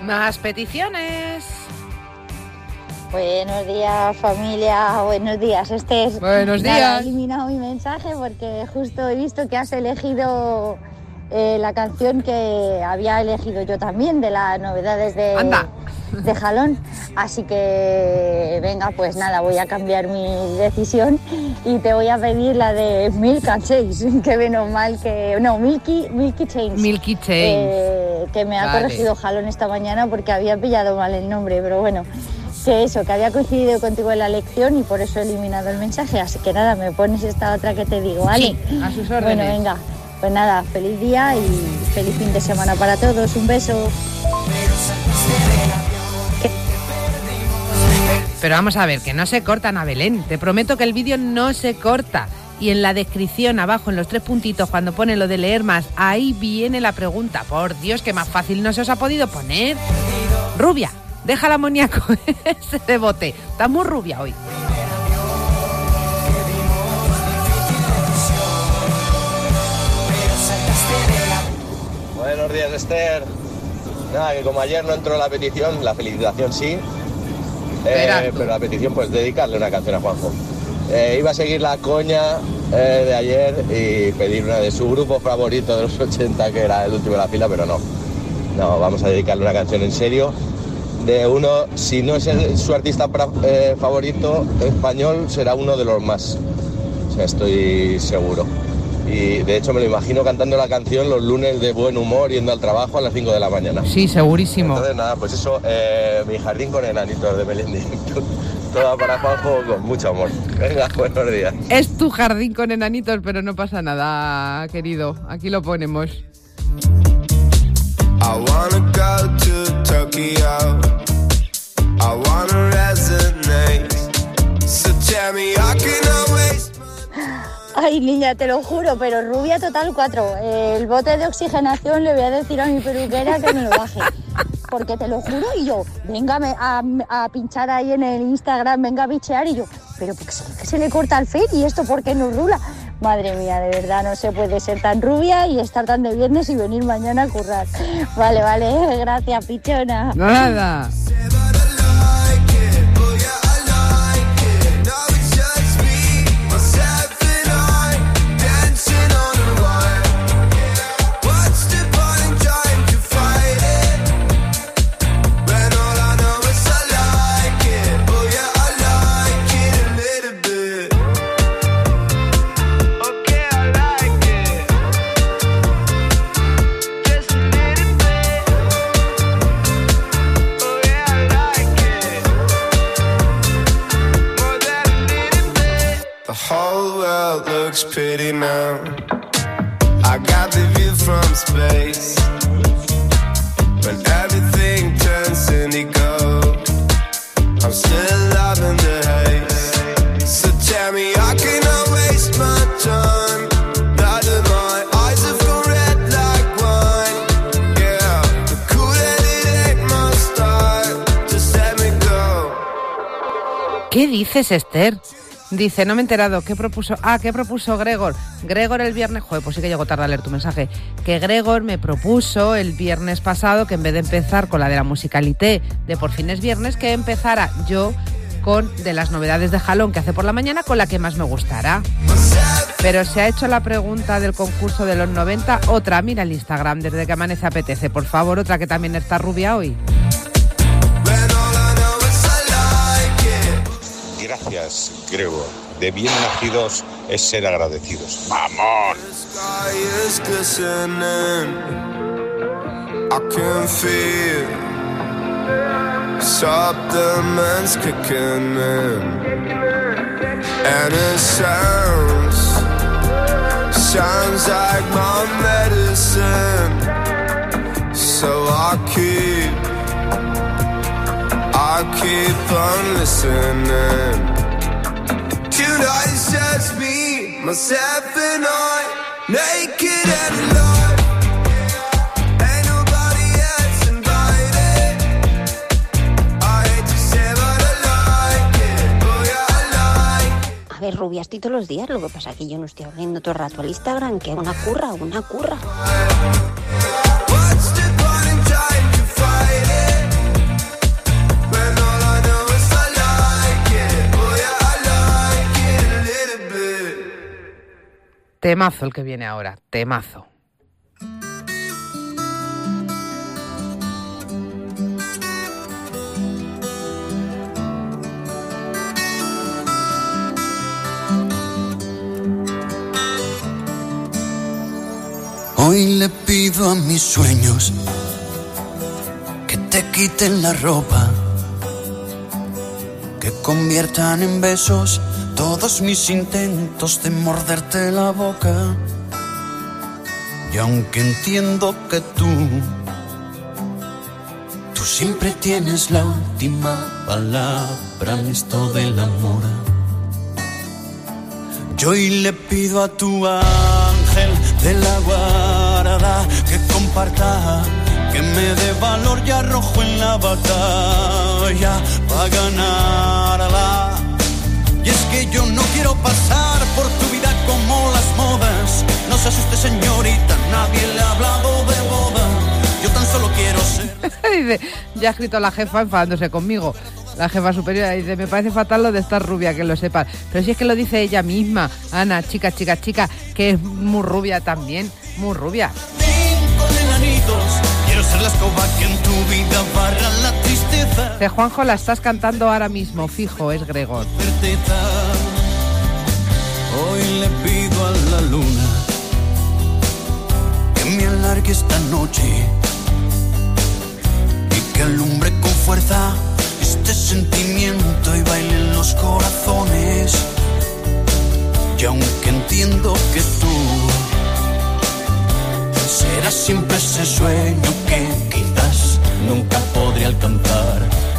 Más peticiones. Buenos días, familia. Buenos días, Esther. Buenos días. Nada, he eliminado mi mensaje porque justo he visto que has elegido eh, la canción que había elegido yo también, de las novedades de, de Jalón. Así que, venga, pues nada, voy a cambiar mi decisión y te voy a pedir la de Milk and Change, que menos mal que... No, Milky, Milky Change. Milky Change. Eh, que me ha Vale. corregido Jalón esta mañana porque había pillado mal el nombre, pero bueno... Que eso, que había coincidido contigo en la lección y por eso he eliminado el mensaje. Así que nada, me pones esta otra que te digo, ¿vale? Sí, a sus órdenes. Bueno, venga, pues nada, feliz día y feliz fin de semana para todos. Un beso. Pero vamos a ver, que no se corta, Ana Belén. Te prometo que el vídeo no se corta. Y en la descripción, abajo, en los tres puntitos, cuando pone lo de leer más, ahí viene la pregunta. Por Dios, que más fácil no se os ha podido poner. Rubia. Deja el amoníaco ese de bote. Está muy rubia hoy. Buenos días, Esther. Nada, que como ayer no entró la petición, la felicitación sí, eh, pero la petición pues dedicarle una canción a Juanjo. Eh, iba a seguir la coña eh, de ayer y pedir una de su grupo favorito de los ochenta, que era el último de la fila, pero no. No, vamos a dedicarle una canción en serio. De uno, si no es el, su artista pra, eh, favorito español, será uno de los más. O sea, estoy seguro. Y de hecho me lo imagino cantando la canción los lunes de buen humor, yendo al trabajo a las cinco de la mañana. Sí, segurísimo. Entonces nada, pues eso, eh, mi jardín con enanitos de Melendi. Toda para Juanjo con mucho amor. Venga, buenos días. Es tu jardín con enanitos, pero no pasa nada, querido. Aquí lo ponemos. I wanna go to Tokyo. I wanna resonate. So tell me I can always. Ay, niña, te lo juro, pero rubia total cuatro. El bote de oxigenación le voy a decir a mi peluquera que me lo baje. Porque te lo juro, y yo, venga a, a pinchar ahí en el Instagram, venga a bichear, y yo, pero ¿por qué se, que se le corta el fade? ¿Y esto por qué no rula? Madre mía, de verdad, no se puede ser tan rubia y estar tan de viernes y venir mañana a currar. Vale, vale, gracias, pichona. Nada. Pretty now. I got the view from space. When everything turns indigo, I'm still loving the haze. So tell me I cannot waste my time. Now that my eyes have gone red like wine. Yeah, the cool-headed ain't my style. Just let me go. ¿Qué dices, Esther? Dice, no me he enterado, ¿qué propuso? Ah, ¿qué propuso Gregor? Gregor el viernes, joder, pues sí que llegó tarde a leer tu mensaje, que Gregor me propuso el viernes pasado que en vez de empezar con la de la musicalité de Por fin es viernes, que empezara yo con de las novedades de Jalón que hace por la mañana, con la que más me gustará. Pero se ha hecho la pregunta del concurso de los noventa, otra, mira el Instagram, desde que amanece apetece, por favor, otra que también está rubia hoy. Gracias, Gregor. De bien nacidos es ser agradecidos. ¡Vamos! I can feel supplements kicking in, and it sounds sounds like my medicine. So I keep I keep on listening. Tonight it's just me, myself and I, naked and alive. Ain't nobody else invited. I hate to say but I like it. Oh yeah, I like it. A ver, rubia, estoy todos los días, lo que pasa es que yo no estoy abriendo todo el rato al Instagram, que una curra, una curra. What's the point in trying to fight it? Temazo el que viene ahora, temazo. Hoy le pido a mis sueños que te quiten la ropa, que conviertan en besos todos mis intentos de morderte la boca. Y aunque entiendo que tú, tú siempre tienes la última palabra en esto del amor, yo hoy le pido a tu ángel de la guarda que comparta, que me dé valor y arrojo en la batalla para ganarla. Y es que yo no quiero pasar por tu vida como las modas. No se asuste, señorita, nadie le ha hablado de boda. Yo tan solo quiero ser... Dice, ya ha escrito la jefa enfadándose conmigo. La jefa superior dice, me parece fatal lo de estar rubia, que lo sepas. Pero si es que lo dice ella misma, Ana, chica, chica, chica, que es muy rubia también, muy rubia. Con enanitos, quiero ser la escoba que en tu vida barra la tristeza. De Juanjo, la estás cantando ahora mismo, fijo, es Gregor. Hoy le pido a la luna que me alargue esta noche y que alumbre con fuerza este sentimiento y baile en los corazones. Y aunque entiendo que tú serás siempre ese sueño que quizás nunca podré alcanzar,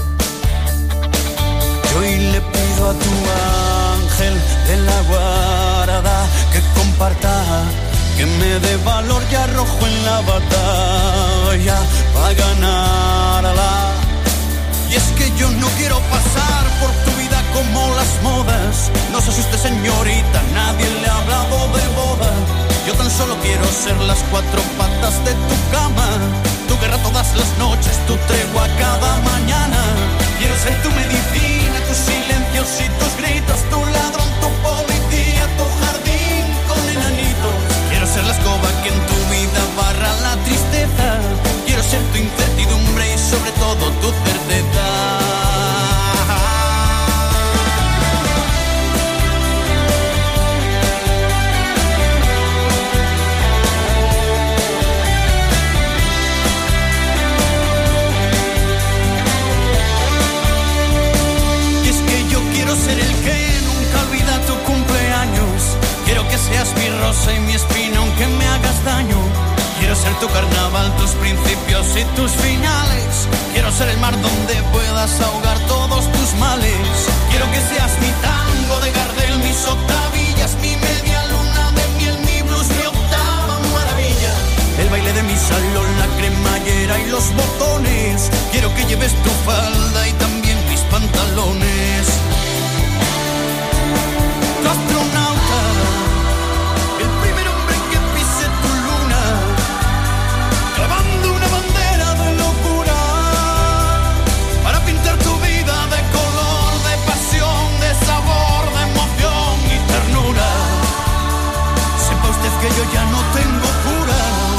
yo hoy le pido a tu ángel de la guarda que comparta, que me dé valor y arrojo en la batalla para ganarla. Y es que yo no quiero pasar por tu vida como las modas. No se asuste, señorita, nadie le ha hablado de boda. Yo tan solo quiero ser las cuatro patas de tu cama, tu guerra todas las noches, tu tregua cada mañana. Quiero ser tu medicina, tus silencios y tus gritos, tu ladrón, tu policía, tu jardín con enanitos. Quiero ser la escoba que en tu vida barra la tristeza. Quiero ser tu incertidumbre y sobre todo tu certeza. Y es que yo quiero ser el que nunca olvida tu cumpleaños. Quiero que seas mi rosa y mi espina aunque me hagas daño. Quiero ser tu carnaval, tus principios y tus finales. Quiero ser el mar donde puedas ahogar todos tus males. Quiero que seas mi tango de Gardel, mis octavillas, mi media luna de miel, mi blues, mi octava maravilla. El baile de mi salón, la cremallera y los botones. Quiero que lleves tu falda y también mis pantalones. Tu astronauta, el primer hombre que pise tu luna, clavando una bandera de locura para pintar tu vida de color, de pasión, de sabor, de emoción y ternura. Sepa usted que yo ya no tengo cura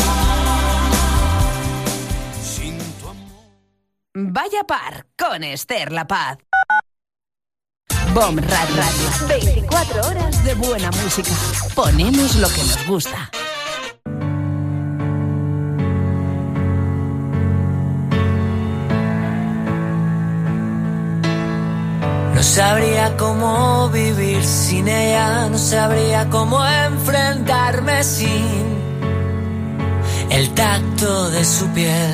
sin tu amor. Vaya par con Esther La Paz. Bomb Radio, Radio, veinticuatro horas de buena música. Ponemos lo que nos gusta. No sabría cómo vivir sin ella, no sabría cómo enfrentarme sin el tacto de su piel.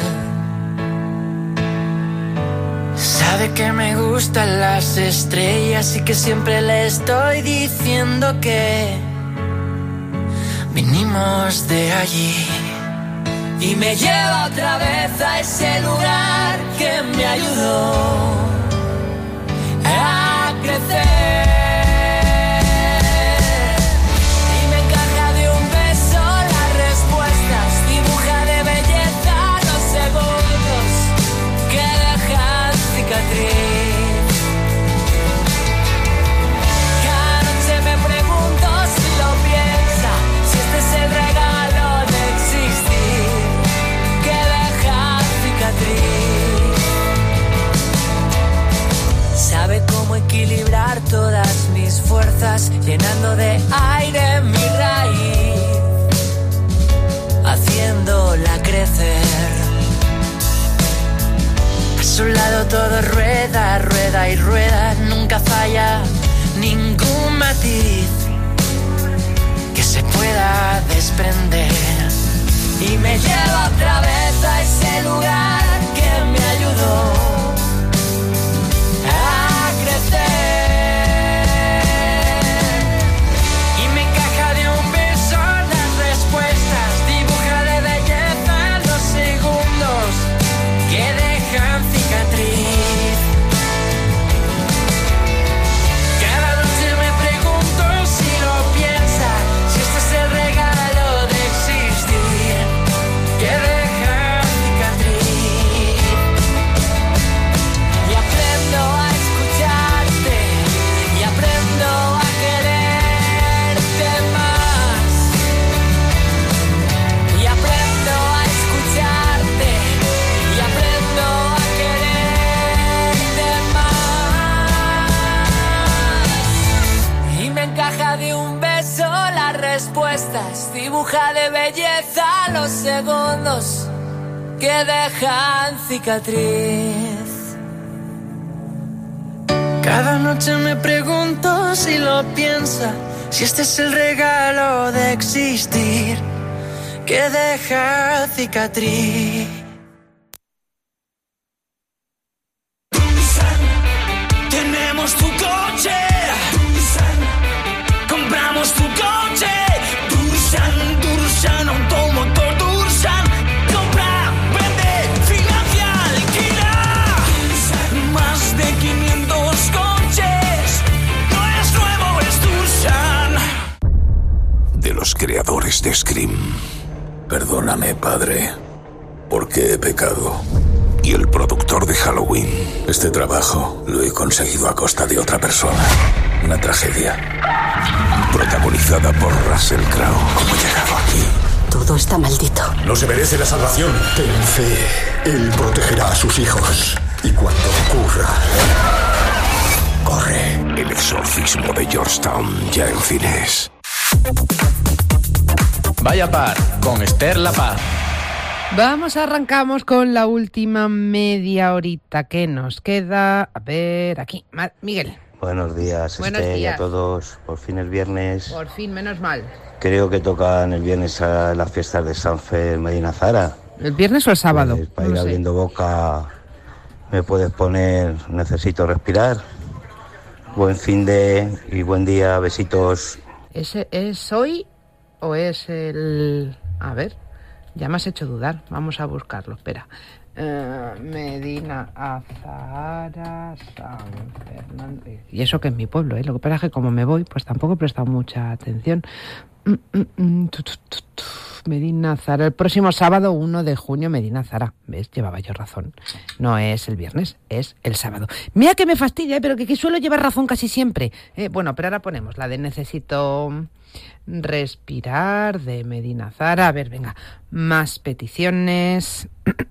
Sabe que me gustan las estrellas y que siempre le estoy diciendo que vinimos de allí. Y me lleva otra vez a ese lugar que me ayudó a crecer. Y me encarga de un beso las respuestas, dibuja de belleza los segundos que dejan cicatriz. Cada noche me pregunto si lo piensa, vas llenando de aire mi raíz, haciéndola crecer. A su lado todo rueda, rueda y rueda, nunca falla ningún matiz que se pueda desprender. Y me lleva otra vez a ese lugar que me ayudó a crecer. Y me encaja de un beso las respuestas, dibuja de belleza los segundos que dejan cicatriz. Cada noche me pregunto si lo piensa, si este es el regalo de existir, que deja cicatriz. Y aprendo a escucharte, y aprendo a quererte más. Y aprendo a escucharte, y aprendo a quererte más. Y me encaja de un beso las respuestas, dibuja de belleza los segundos que dejan cicatriz. Cada noche me pregunto si lo piensa, si este es el regalo de existir, que deja cicatriz. Tenemos tu coche, compramos tu coche, Dursan, Dursan, automotor Dursan, compra, vende, financia, alquila, más de quinientos coches, no es nuevo, es Dursan. De los creadores de Scream. Perdóname, padre, porque he pecado. Y el productor de Halloween. Este trabajo lo he conseguido a costa de otra persona. Una tragedia. Protagonizada por Russell Crowe. ¿Cómo he llegado aquí? Todo está maldito. No se merece la salvación. Ten fe. Él protegerá a sus hijos. Y cuando ocurra, corre. El exorcismo de Georgetown, ya en cines. Vaya par, con Esther La Paz. Vamos, arrancamos con la última media horita que nos queda. A ver, aquí, Ma- Miguel. Buenos días, Buenos Esther, y días. a todos. Por fin el viernes. Por fin, menos mal. Creo que tocan el viernes a las fiestas de Sanfer Medina Zara. ¿El viernes o el sábado? Pues, para No ir sé. abriendo boca, me puedes poner Necesito respirar. Buen fin de y buen día, besitos. ¿Ese es hoy o es el...? A ver, ya me has hecho dudar. Vamos a buscarlo, espera. Eh, Medina Azahara, San Fernando... Y eso que es mi pueblo, ¿eh? Lo que pasa es que como me voy, pues tampoco he prestado mucha atención. Mm, mm, mm, tu, tu, tu, tu. Medina Zara, el próximo sábado uno de junio, Medina Zara. ¿Ves? Llevaba yo razón. No es el viernes, es el sábado. Mira que me fastidia, ¿eh? Pero que, que suelo llevar razón casi siempre. Eh, bueno, pero ahora ponemos la de Necesito respirar, de Medina Zara. A ver, venga, más peticiones.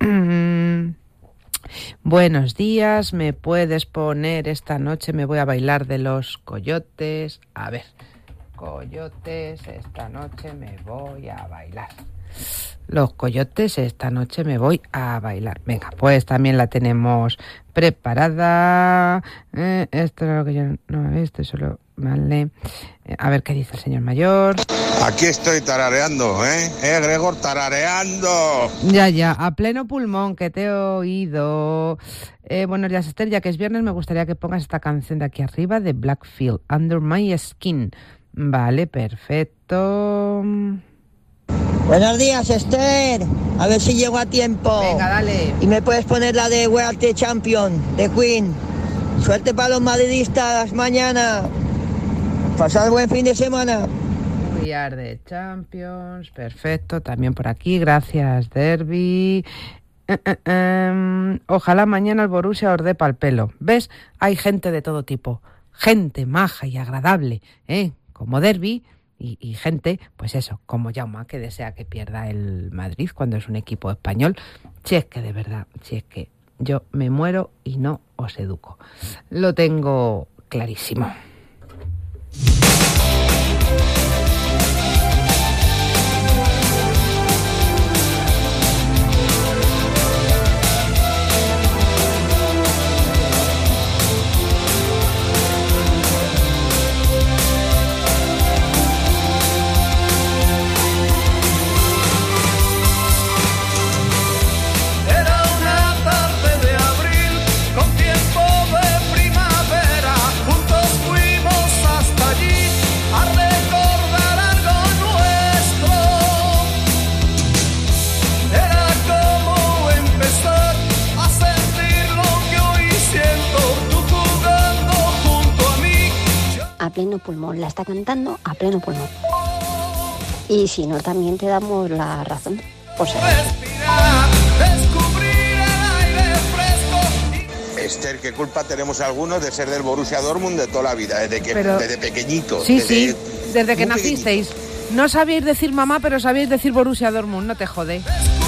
Buenos días, ¿me puedes poner esta noche? Me voy a bailar de Los Coyotes. A ver... Coyotes, esta noche me voy a bailar. Los Coyotes, esta noche me voy a bailar. Venga, pues también la tenemos preparada. Eh, esto es lo que yo no he visto, solo... Vale. Eh, a ver qué dice el señor mayor. Aquí estoy tarareando, ¿eh? ¿Eh, Gregor? Tarareando. Ya, ya, a pleno pulmón, que te he oído. Eh, buenos días, Esther. Ya que es viernes, me gustaría que pongas esta canción de aquí arriba de Blackfield, Under My Skin. Vale, perfecto. Buenos días, Esther. A ver si llego a tiempo. Venga, dale. Y me puedes poner la de World the Champion, de Queen. Suerte para los madridistas mañana. Pasad buen fin de semana. We are the Champions. Perfecto, también por aquí. Gracias, Derby. Eh, eh, eh. Ojalá mañana el Borussia os dé pa'l pelo. ¿Ves? Hay gente de todo tipo. Gente maja y agradable, ¿eh? Como Derby, y, y gente, pues eso, como Jaume, que desea que pierda el Madrid cuando es un equipo español. Si es que de verdad, si es que yo me muero y no os educo. Lo tengo clarísimo. pleno pulmón, la está cantando a pleno pulmón. Y si no, también te damos la razón. Por ser. Esther, ¿qué culpa tenemos algunos de ser del Borussia Dortmund de toda la vida? Desde que Pero, desde pequeñito. Sí, desde, sí, desde que nacisteis. Pequeñito. No sabíais decir mamá, pero sabíais decir Borussia Dortmund, no te jode.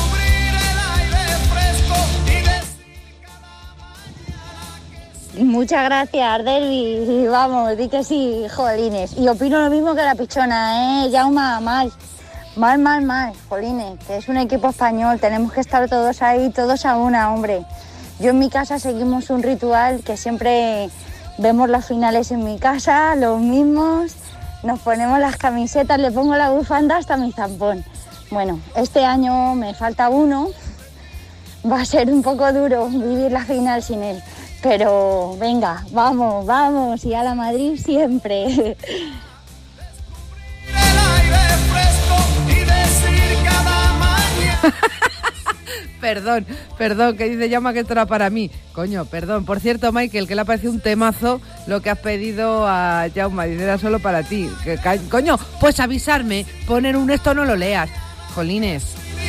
Muchas gracias, Derby. Vamos, di que sí, jolines. Y opino lo mismo que la pichona, ¿eh? Jauma, mal. Mal, mal, mal, jolines. Que es un equipo español. Tenemos que estar todos ahí, todos a una, hombre. Yo en mi casa seguimos un ritual que siempre vemos las finales en mi casa, los mismos. Nos ponemos las camisetas, le pongo la bufanda hasta mi zampón. Bueno, este año me falta uno. Va a ser un poco duro vivir la final sin él. Pero venga, vamos, vamos, y a la Madrid siempre. Perdón, perdón, que dice Llama que esto era para mí. Coño, perdón. Por cierto, Michael, que le ha parecido un temazo lo que has pedido a Jaume. Dice, era solo para ti. Que, coño, pues avisarme, poner un esto no lo leas. Jolines.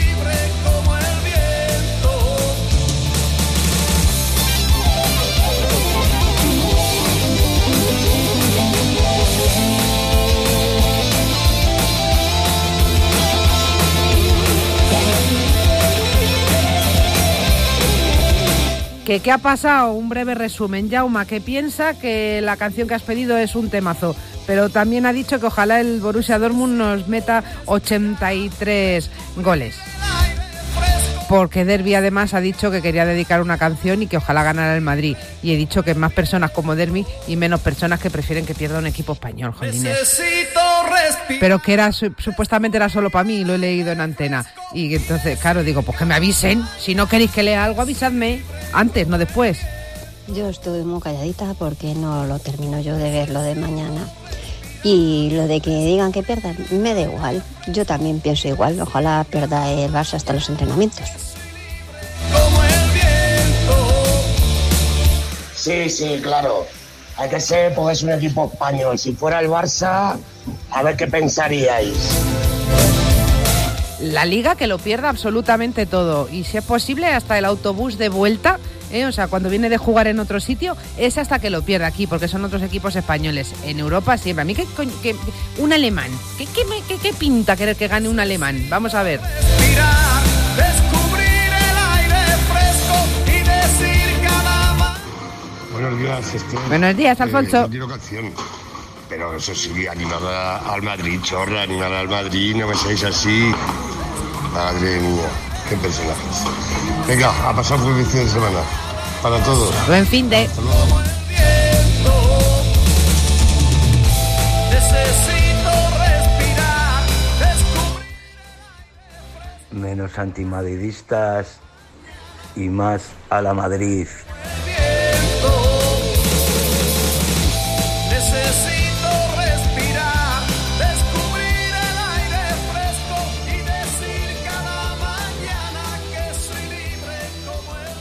¿Qué, ¿Qué ha pasado? Un breve resumen. Jauma, que piensa que la canción que has pedido es un temazo, pero también ha dicho que ojalá el Borussia Dortmund nos meta ochenta y tres goles. Porque Derby además ha dicho que quería dedicar una canción y que ojalá ganara el Madrid. Y he dicho que más personas como Derby y menos personas que prefieren que pierda un equipo español, jolines. Pero que era supuestamente era solo para mí y lo he leído en antena. Y entonces, claro, digo, pues que me avisen. Si no queréis que lea algo, avisadme. Antes, no después. Yo estuve muy calladita porque no lo termino yo de ver lo de mañana. Y lo de que digan que pierdan, me da igual. Yo también pienso igual. Ojalá pierda el Barça hasta los entrenamientos. Sí, sí, claro. Hay que ser, pues es un equipo español. Si fuera el Barça, a ver qué pensaríais. La Liga que lo pierda absolutamente todo. Y si es posible, hasta el autobús de vuelta, ¿eh? O sea, cuando viene de jugar en otro sitio, es hasta que lo pierda aquí, porque son otros equipos españoles. En Europa siempre. A mí, ¿qué coño? ¿Qué, un alemán? ¿Qué, qué, qué, ¿Qué pinta querer que gane un alemán? Vamos a ver. Respirar, descubrir el aire fresco y decir cada ma- Buenos días, Esther. Buenos días, Alfonso. Eh, no quiero canción, pero eso sí, animada al Madrid, chorra, animada al Madrid, no me seáis así. Madre mía, qué personajes. Venga, a pasar buen fin de semana. Para todos. Buen fin de... Menos antimadridistas y más a la Madrid. Necesito respirar, descubrir el aire fresco y decir cada mañana que soy libre como el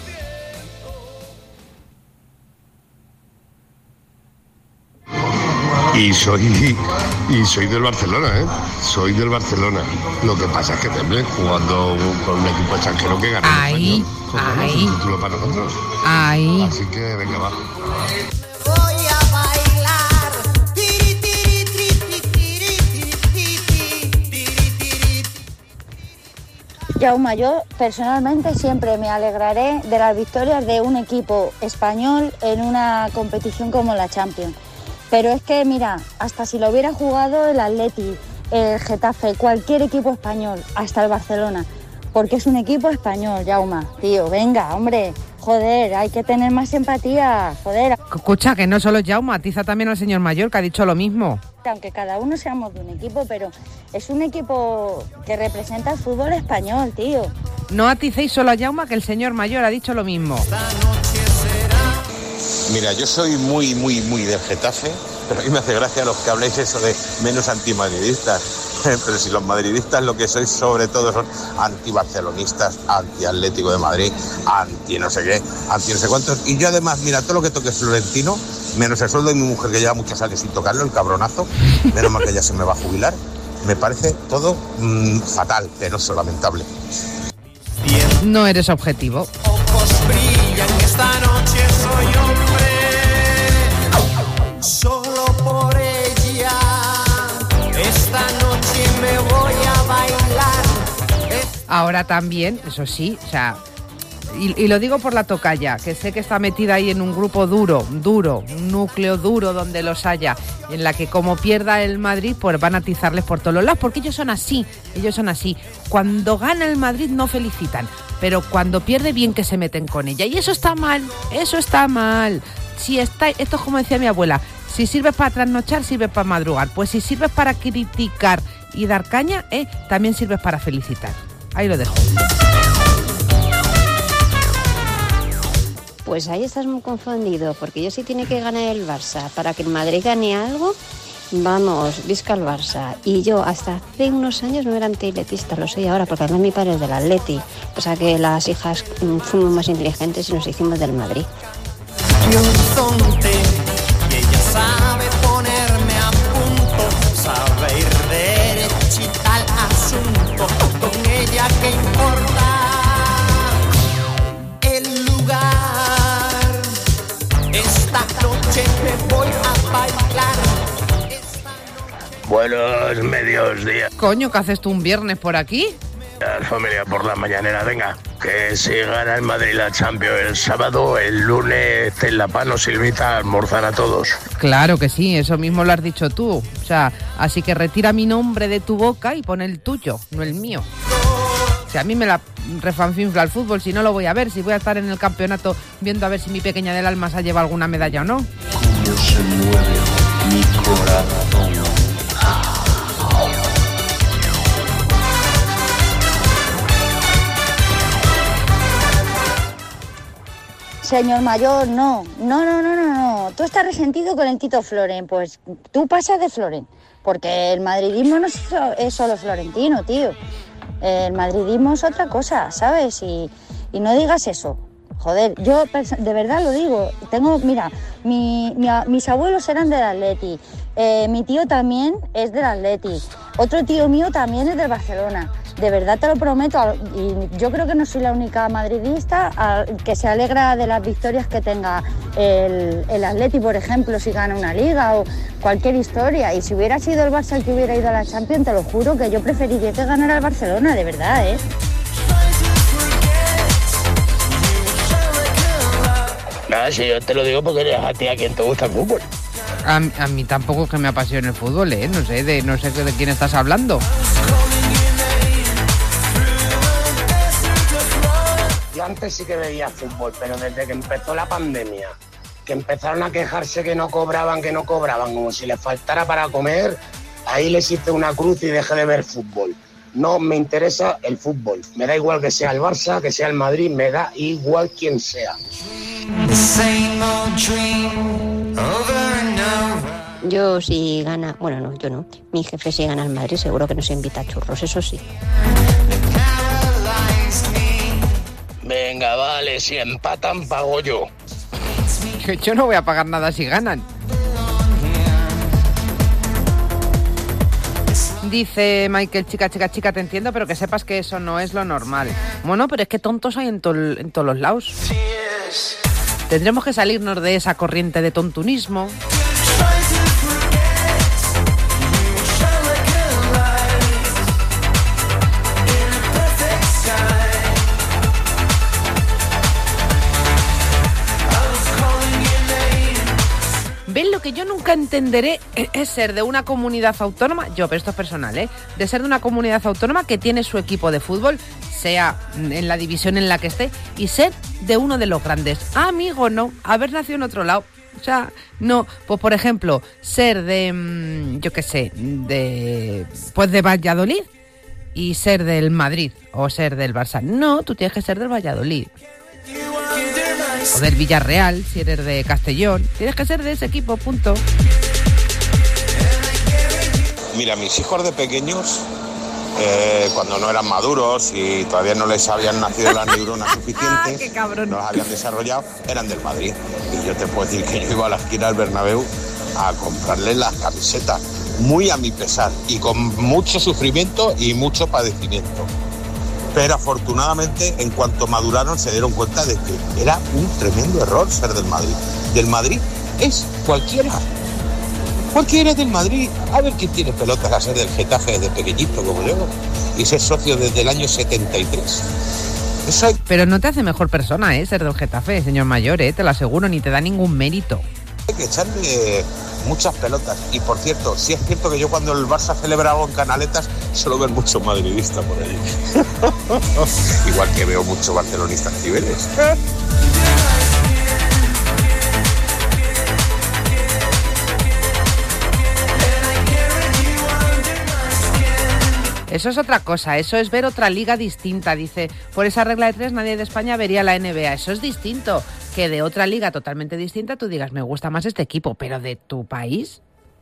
viento. Y soy y soy del Barcelona, ¿eh? Soy del Barcelona. Lo que pasa es que también jugando con un equipo extranjero que gana. Ahí, ahí. Un título para nosotros. Ahí. Así que venga, va. Voy a bailar. Tiri, tiri, tiri, tiri, tiri, tiri, tiri. Jauma, yo personalmente siempre me alegraré de las victorias de un equipo español en una competición como la Champions. Pero es que, mira, hasta si lo hubiera jugado el Atleti, el Getafe, cualquier equipo español, hasta el Barcelona, porque es un equipo español, Jauma, tío, venga, hombre, joder, hay que tener más empatía, joder. Escucha, que no solo Jaume, atiza también al señor mayor, que ha dicho lo mismo. Aunque cada uno seamos de un equipo, pero es un equipo que representa el fútbol español, tío. No aticéis solo a Jaume, que el señor mayor ha dicho lo mismo. Mira, yo soy muy, muy, muy del Getafe, pero a mí me hace gracia los que habláis eso de menos antimadridistas. Pero si los madridistas lo que sois sobre todo son antibarcelonistas, anti-Atlético de Madrid, anti no sé qué, anti no sé cuántos. Y yo además, mira, todo lo que toque es Florentino, menos el sueldo de mi mujer que lleva muchos años sin tocarlo, el cabronazo, menos mal que ya se me va a jubilar. Me parece todo mmm, fatal, penoso, lamentable. No eres objetivo. Ojos brillan, esta noche soy hombre, solo por ella. Esta noche me voy a bailar. Ahora también, eso sí, o sea, y, y lo digo por la tocaya, que sé que está metida ahí en un grupo duro, duro, un núcleo duro donde los haya, en la que como pierda el Madrid, pues van a atizarles por todos los lados, porque ellos son así, ellos son así. Cuando gana el Madrid no felicitan, pero cuando pierde bien que se meten con ella. Y eso está mal, eso está mal. Si está, esto es como decía mi abuela, si sirves para trasnochar, sirves para madrugar. Pues si sirves para criticar y dar caña, eh, también sirves para felicitar. Ahí lo dejo. Pues ahí estás muy confundido, porque yo sí tiene que ganar el Barça para que el Madrid gane algo. Vamos, visca el Barça. Y yo hasta hace unos años no era antiatletista, lo soy ahora, porque además mi padre es del Atleti. O sea que las hijas fuimos más inteligentes y nos hicimos del Madrid. Y horizonte, y ella sabe ponerme a punto, sabe ir derechita al asunto, con ella que importa el lugar. Esta noche me voy a bailar. Buenos medios días. Coño, ¿qué haces tú un viernes por aquí? La familia por la mañanera, venga, que si gana el Madrid la Champions el sábado, el lunes Esther Paz nos invita a almorzar a todos. Claro que sí, eso mismo lo has dicho tú. O sea, así que retira mi nombre de tu boca y pon el tuyo, no el mío. O sea, a mí me la refanfinfla el fútbol, si no lo voy a ver, si voy a estar en el campeonato viendo a ver si mi pequeña del alma se lleva alguna medalla o no. Cómo se mueve mi corazón. Señor mayor, no, no, no, no, no, no. Tú estás resentido con el Tito Floren, pues tú pasas de Floren, porque el madridismo no es solo florentino, tío. El madridismo es otra cosa, ¿sabes? Y, y no digas eso. Joder, yo de verdad lo digo. Tengo, mira, mi, mi, mis abuelos eran del Atleti, eh, mi tío también es del Atleti, otro tío mío también es del Barcelona. De verdad te lo prometo, y yo creo que no soy la única madridista que se alegra de las victorias que tenga el, el Atleti, por ejemplo, si gana una liga o cualquier historia. Y si hubiera sido el Barça el que hubiera ido a la Champions, te lo juro que yo preferiría que ganara el Barcelona, de verdad, ¿eh? Nada, si yo te lo digo porque eres a ti a quien te gusta el fútbol. A, a mí tampoco es que me apasione el fútbol, ¿eh? No sé, de, no sé de quién estás hablando. Yo antes sí que veía fútbol, pero desde que empezó la pandemia, que empezaron a quejarse que no cobraban, que no cobraban, como si les faltara para comer, ahí les hice una cruz y dejé de ver fútbol. No me interesa el fútbol. Me da igual que sea el Barça, que sea el Madrid, me da igual quien sea. Yo si gana, bueno no, yo no, mi jefe si gana el Madrid seguro que nos invita a churros, eso sí. Venga, vale, si empatan pago yo. Yo no voy a pagar nada si ganan. Dice Michael, chica, chica, chica, te entiendo, pero que sepas que eso no es lo normal. Bueno, pero es que tontos hay en, to- en todos los lados. Tendremos que salirnos de esa corriente de tontunismo. ¿Ven? Lo que yo nunca entenderé es ser de una comunidad autónoma, yo, pero esto es personal, ¿eh? De ser de una comunidad autónoma que tiene su equipo de fútbol, sea en la división en la que esté, y ser de uno de los grandes. Ah, amigo, no, haber nacido en otro lado. O sea, no, pues por ejemplo, ser de, yo qué sé, de, pues de Valladolid y ser del Madrid o ser del Barça. No, tú tienes que ser del Valladolid. O del Villarreal, si eres de Castellón. Tienes que ser de ese equipo, punto. Mira, mis hijos de pequeños, eh, cuando no eran maduros y todavía no les habían nacido las neuronas suficientes, ¡Qué cabrón! no las habían desarrollado, eran del Madrid. Y yo te puedo decir que yo iba a la esquina del Bernabéu a comprarles las camisetas, muy a mi pesar, y con mucho sufrimiento y mucho padecimiento. Pero afortunadamente, en cuanto maduraron, se dieron cuenta de que era un tremendo error ser del Madrid. Del Madrid es cualquiera. Cualquiera es del Madrid. A ver quién tiene pelotas a ser del Getafe desde pequeñito como yo y ser socio desde el año setenta y tres. Eso hay... Pero no te hace mejor persona, ¿eh? Ser del Getafe, señor mayor, ¿eh? Te lo aseguro, ni te da ningún mérito. Hay que echarle muchas pelotas. Y por cierto, sí es cierto que yo cuando el Barça celebra algo en Canaletas suelo ver mucho madridista por allí. Igual que veo mucho barcelonista en Cibeles. Eso es otra cosa, eso es ver otra liga distinta. Dice, por esa regla de tres nadie de España vería la N B A. Eso es distinto, que de otra liga totalmente distinta tú digas, me gusta más este equipo, pero de tu país...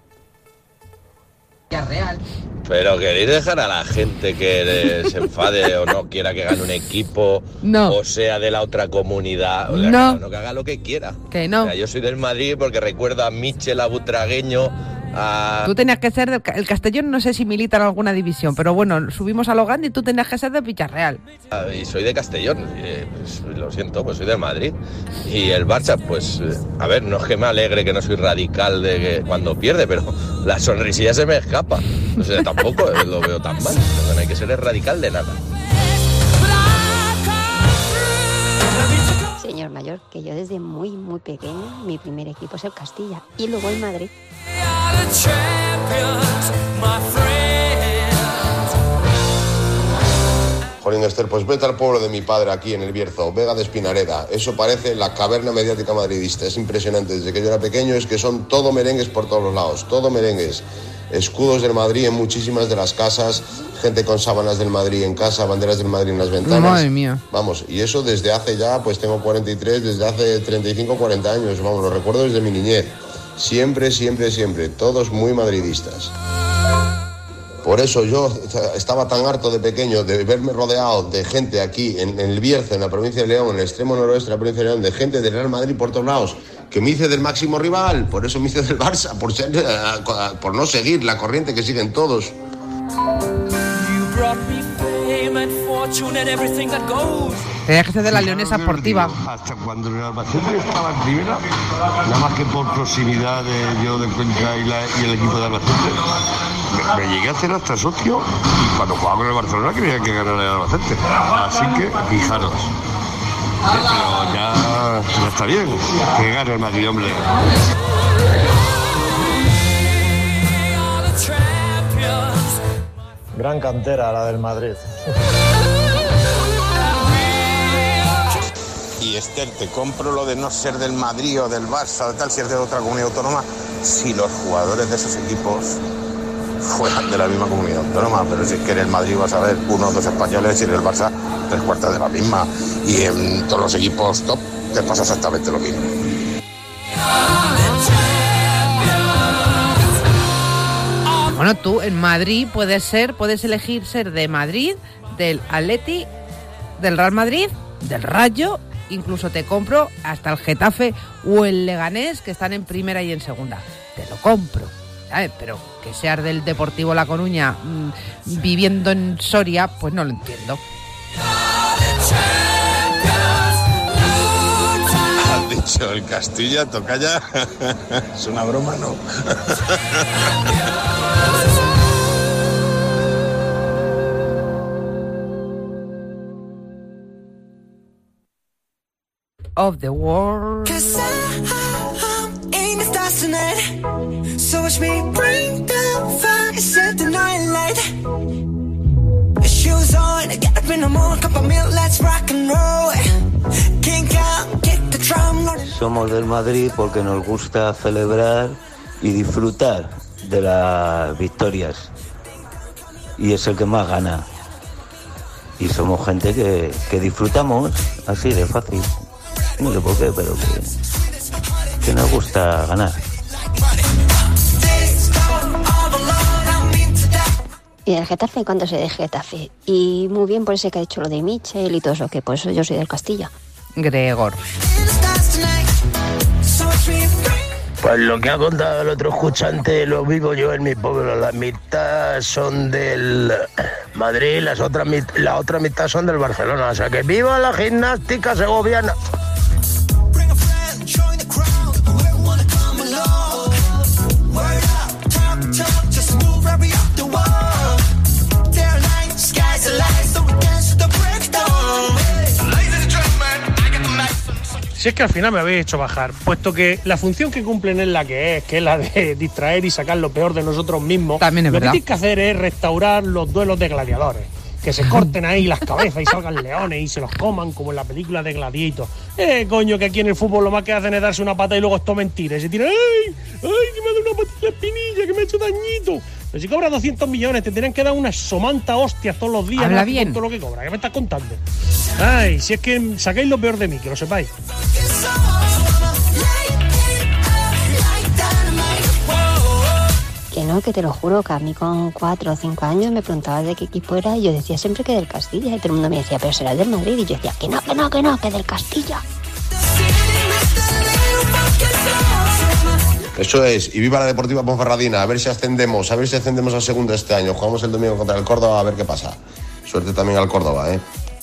Real. Pero queréis dejar a la gente que se enfade o no quiera que gane un equipo, no. O sea de la otra comunidad, o sea, no. no, no, que haga lo que quiera. Que no. O sea, yo soy del Madrid porque recuerdo a Michel Abutragueño. A... Tú tenías que ser del... El Castellón no sé si milita en alguna división, pero bueno, subimos a Logan y tú tenías que ser de Villarreal. Y soy de Castellón, y, pues, lo siento, pues soy del Madrid. Y el Barça, pues, a ver, no es que me alegre que no soy radical de que cuando pierde, pero la sonrisilla se me escapa. O sea, tampoco lo veo tan mal. No hay que ser radical de nada. Señor mayor, que yo desde muy, muy pequeña, mi primer equipo es el Castilla y luego el Madrid. Jolín, Esther, pues vete al pueblo de mi padre aquí en el Bierzo, Vega de Espinareda. Eso parece la caverna mediática madridista. Es impresionante. Desde que yo era pequeño es que son todo merengues por todos los lados, todo merengues. Escudos del Madrid en muchísimas de las casas, gente con sábanas del Madrid en casa, banderas del Madrid en las ventanas. Madre mía. Vamos, y eso desde hace ya, pues tengo cuarenta y tres, desde hace treinta y cinco, cuarenta años, vamos, lo recuerdo desde mi niñez. Siempre, siempre, siempre, todos muy madridistas. Por eso yo estaba tan harto de pequeño de verme rodeado de gente aquí en, en el Bierzo, en la provincia de León, en el extremo noroeste de la provincia de León, de gente del Real Madrid por todos lados, que me hice del máximo rival, por eso me hice del Barça, por, ser, por no seguir la corriente que siguen todos. Tenía que ser de la Leonesa Sportiva. Hasta cuando el Albacete estaba en primera, nada más que por proximidad de yo de Cuenca y, la, y el equipo de Albacete, me, me llegué a hacer hasta socio y cuando jugaba con el Barcelona quería que ganara el Albacete. Así que, fijaros. Pero ya, ya está bien, que gane el Madrid, hombre. Gran cantera la del Madrid. Y Esther, te compro lo de no ser del Madrid o del Barça o de tal, si es de otra comunidad autónoma, si los jugadores de esos equipos fueran de la misma comunidad autónoma, pero si es que en el Madrid vas a ver uno o dos españoles y en el Barça tres cuartas de la misma, y en todos los equipos top te pasa exactamente lo mismo. Bueno, tú en Madrid puedes ser, puedes elegir ser de Madrid, del Atleti, del Real Madrid, del Rayo, incluso te compro hasta el Getafe o el Leganés, que están en primera y en segunda. Te lo compro, ¿sabes? Pero que seas del Deportivo La Coruña mmm, viviendo en Soria, pues no lo entiendo. Has dicho el Castilla, tocaya. Es una broma, ¿no? Of the world. So watch me bring the fire, set the night light. Shoes on, get up in the morning, cup of milk, let's rock and roll. Kink out, get the drum. Somos del Madrid porque nos gusta celebrar y disfrutar de las victorias. Y es el que más gana. Y somos gente que, que disfrutamos así de fácil. No sé por qué, pero que, que nos gusta ganar. Y del Getafe, ¿cuándo soy del Getafe? Y muy bien por ese que ha dicho lo de Michel y todo eso, que por eso yo soy del Castilla. Gregor. Pues lo que ha contado el otro escuchante lo vivo yo en mi pueblo. La mitad son del Madrid, las otras mit- la otra mitad son del Barcelona. O sea que viva la gimnástica segoviana. Si es que al final me habéis hecho bajar, puesto que la función que cumplen es la que es, que es la de distraer y sacar lo peor de nosotros mismos. También es lo verdad. que tienes que hacer es restaurar los duelos de gladiadores. Que se corten ahí las cabezas y salgan leones y se los coman como en la película de Gladiator. Eh, coño, que aquí en el fútbol lo más que hacen es darse una pata y luego esto mentira. Y se tiran, ¡ay! ¡Ay, que me ha dado una patilla espinilla, que me ha hecho dañito! Pero si cobras doscientos millones, te tendrían que dar una somanta hostia todos los días. Habla ¿no? bien. Con todo lo que cobra. ¿Qué me estás contando? Ay, si es que sacáis lo peor de mí, que lo sepáis. Que no, que te lo juro, que a mí con cuatro o cinco años me preguntaba de qué equipo era y yo decía siempre que del Castilla. Y todo el mundo me decía, pero será del Madrid. Y yo decía, que no, que no, que no, que del Castilla. Eso es, y viva la Deportiva Ponferradina, a ver si ascendemos, a ver si ascendemos a segunda este año. Jugamos el domingo contra el Córdoba, a ver qué pasa. Suerte también al Córdoba, ¿eh?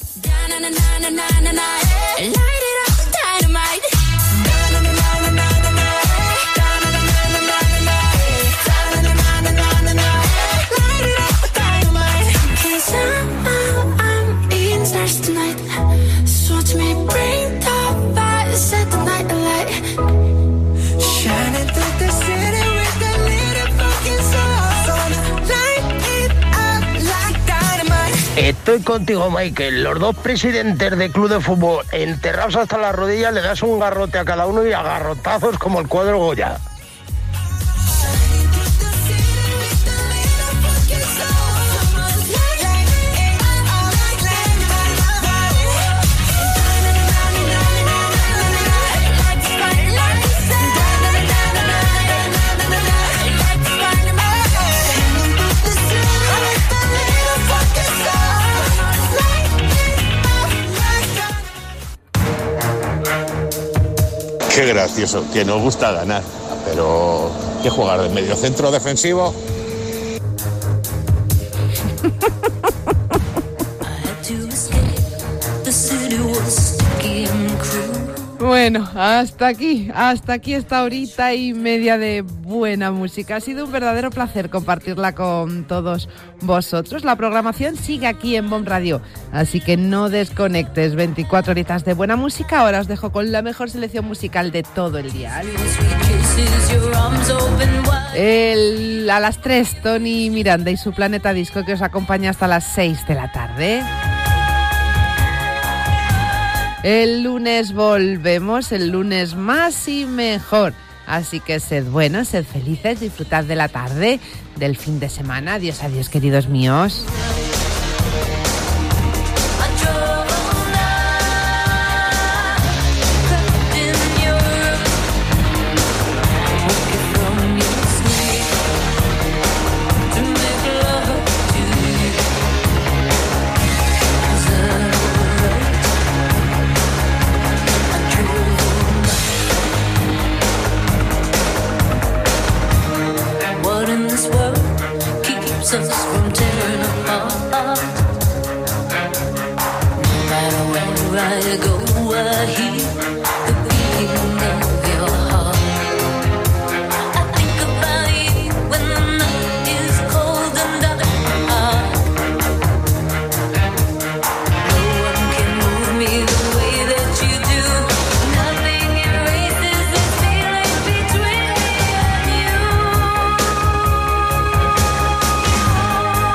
Estoy contigo, Michael. Los dos presidentes de club de fútbol enterrados hasta las rodillas, le das un garrote a cada uno y a garrotazos como el cuadro Goya. Qué gracioso, que nos gusta ganar, pero ¿qué jugar de medio centro defensivo? Bueno, hasta aquí, hasta aquí esta horita y media de buena música. Ha sido un verdadero placer compartirla con todos vosotros. La programación sigue aquí en Bomb Radio, así que no desconectes. veinticuatro horitas de buena música. Ahora os dejo con la mejor selección musical de todo el día. El, a las tres, Tony Miranda y su Planeta Disco, que os acompaña hasta las seis de la tarde. El lunes volvemos, el lunes más y mejor. Así que sed buenos, sed felices, disfrutad de la tarde, del fin de semana. Adiós, adiós, queridos míos. us from tearing apart. No matter where I go, I hear the beating of your heart. I think about you when the night is cold and dark. No one can move me the way that you do. Nothing erases this feeling between me and you.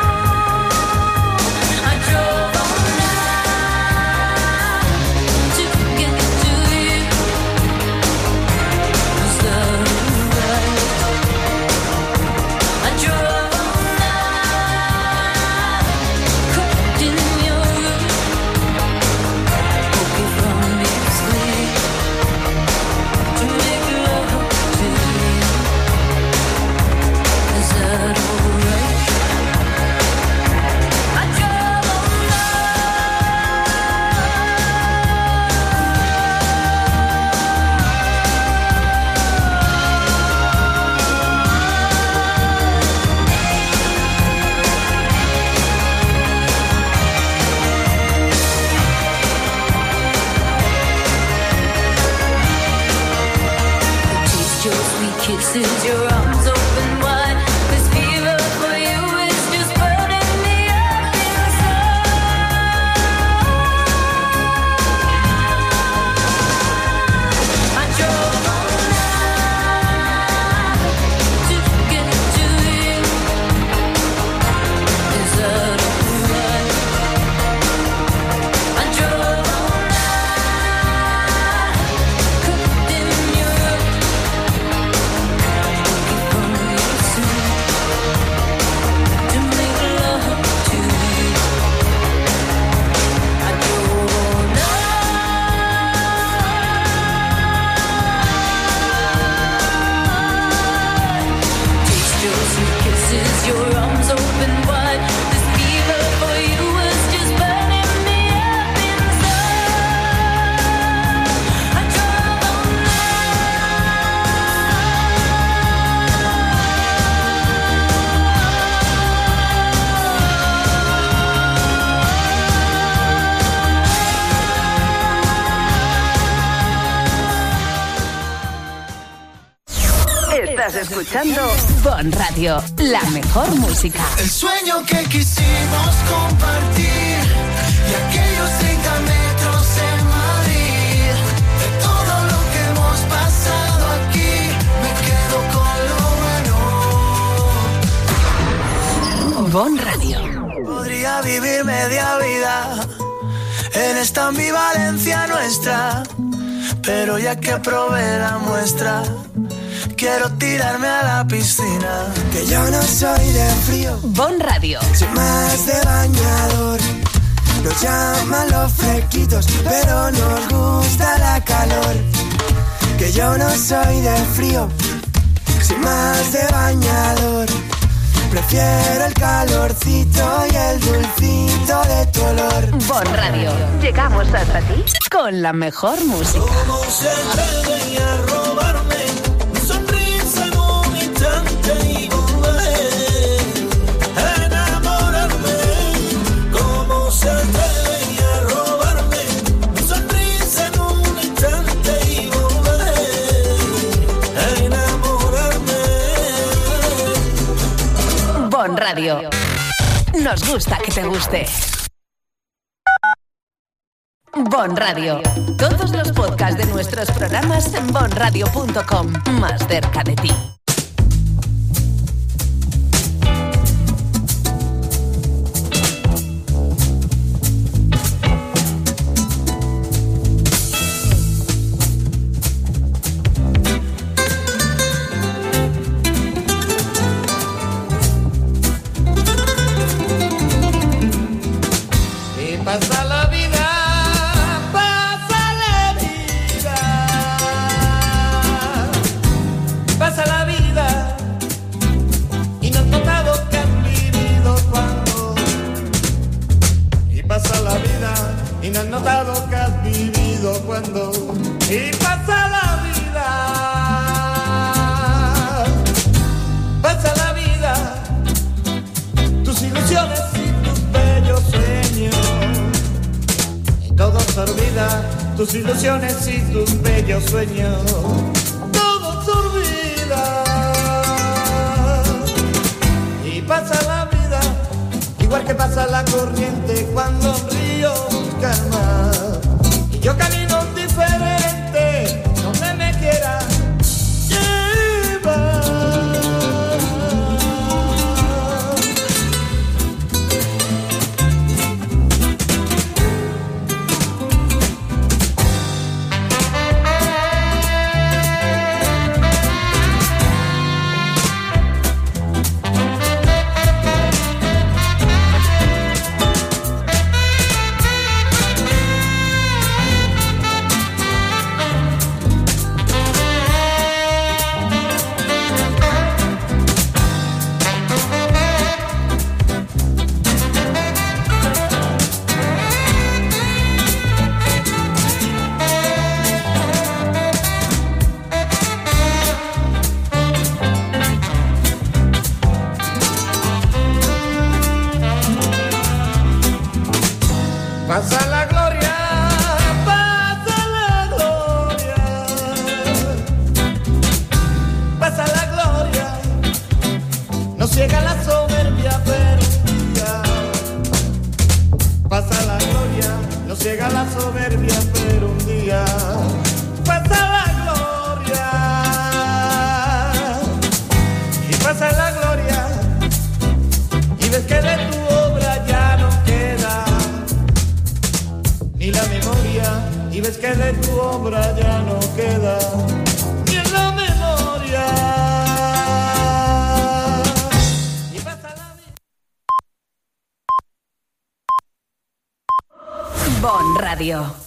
kisses, your arms open wide. This fever for you is just burning me up inside. I drove all night to get to you. Is that alright? I drove all night, cooked in your room, looking for you soon, to make love to you. I drove all night, taste your sweet kisses, your arms open wide. This fever for you was just burning me up inside. I drove all Estás escuchando Bon Radio, la mejor música. El sueño que quisimos compartir y aquellos treinta metros en Madrid. De todo lo que hemos pasado aquí, me quedo con lo bueno. Bon Radio. Podría vivir media vida en esta ambivalencia nuestra, pero ya que probé la muestra, quiero tirarme a la piscina. Que yo no soy de frío, Bon Radio. soy más de bañador. Nos llaman los fresquitos, pero nos gusta la calor. Que yo no soy de frío, soy más de bañador. Prefiero el calorcito y el dulcito de tu olor. Bon Radio. Llegamos hasta ti con la mejor música. ¿Cómo se atreven a robarme mi sonrisa en un instante y volver a enamorarme? ¿Cómo se atreven a robarme mi sonrisa en un instante y volver a enamorarme? Bon Radio. Nos gusta que te guste. Bon Radio. Todos los podcasts de nuestros programas en bon radio punto com. Más cerca de ti. Y pasa la vida, pasa la vida, pasa la vida, y no has notado que has vivido cuando. Y pasa la vida, y no has notado que has vivido cuando. Y pasa la vida, pasa la vida, tus ilusiones y tus bellos sueños. Y todo se olvida, tus ilusiones y tus bellos sueños. Todo se olvida. Y pasa la vida, igual que pasa la corriente cuando un río busca el mar. Y yo camino diferente, donde me quiera llevar. es que de tu obra ya no queda ni en la memoria. Bon Radio.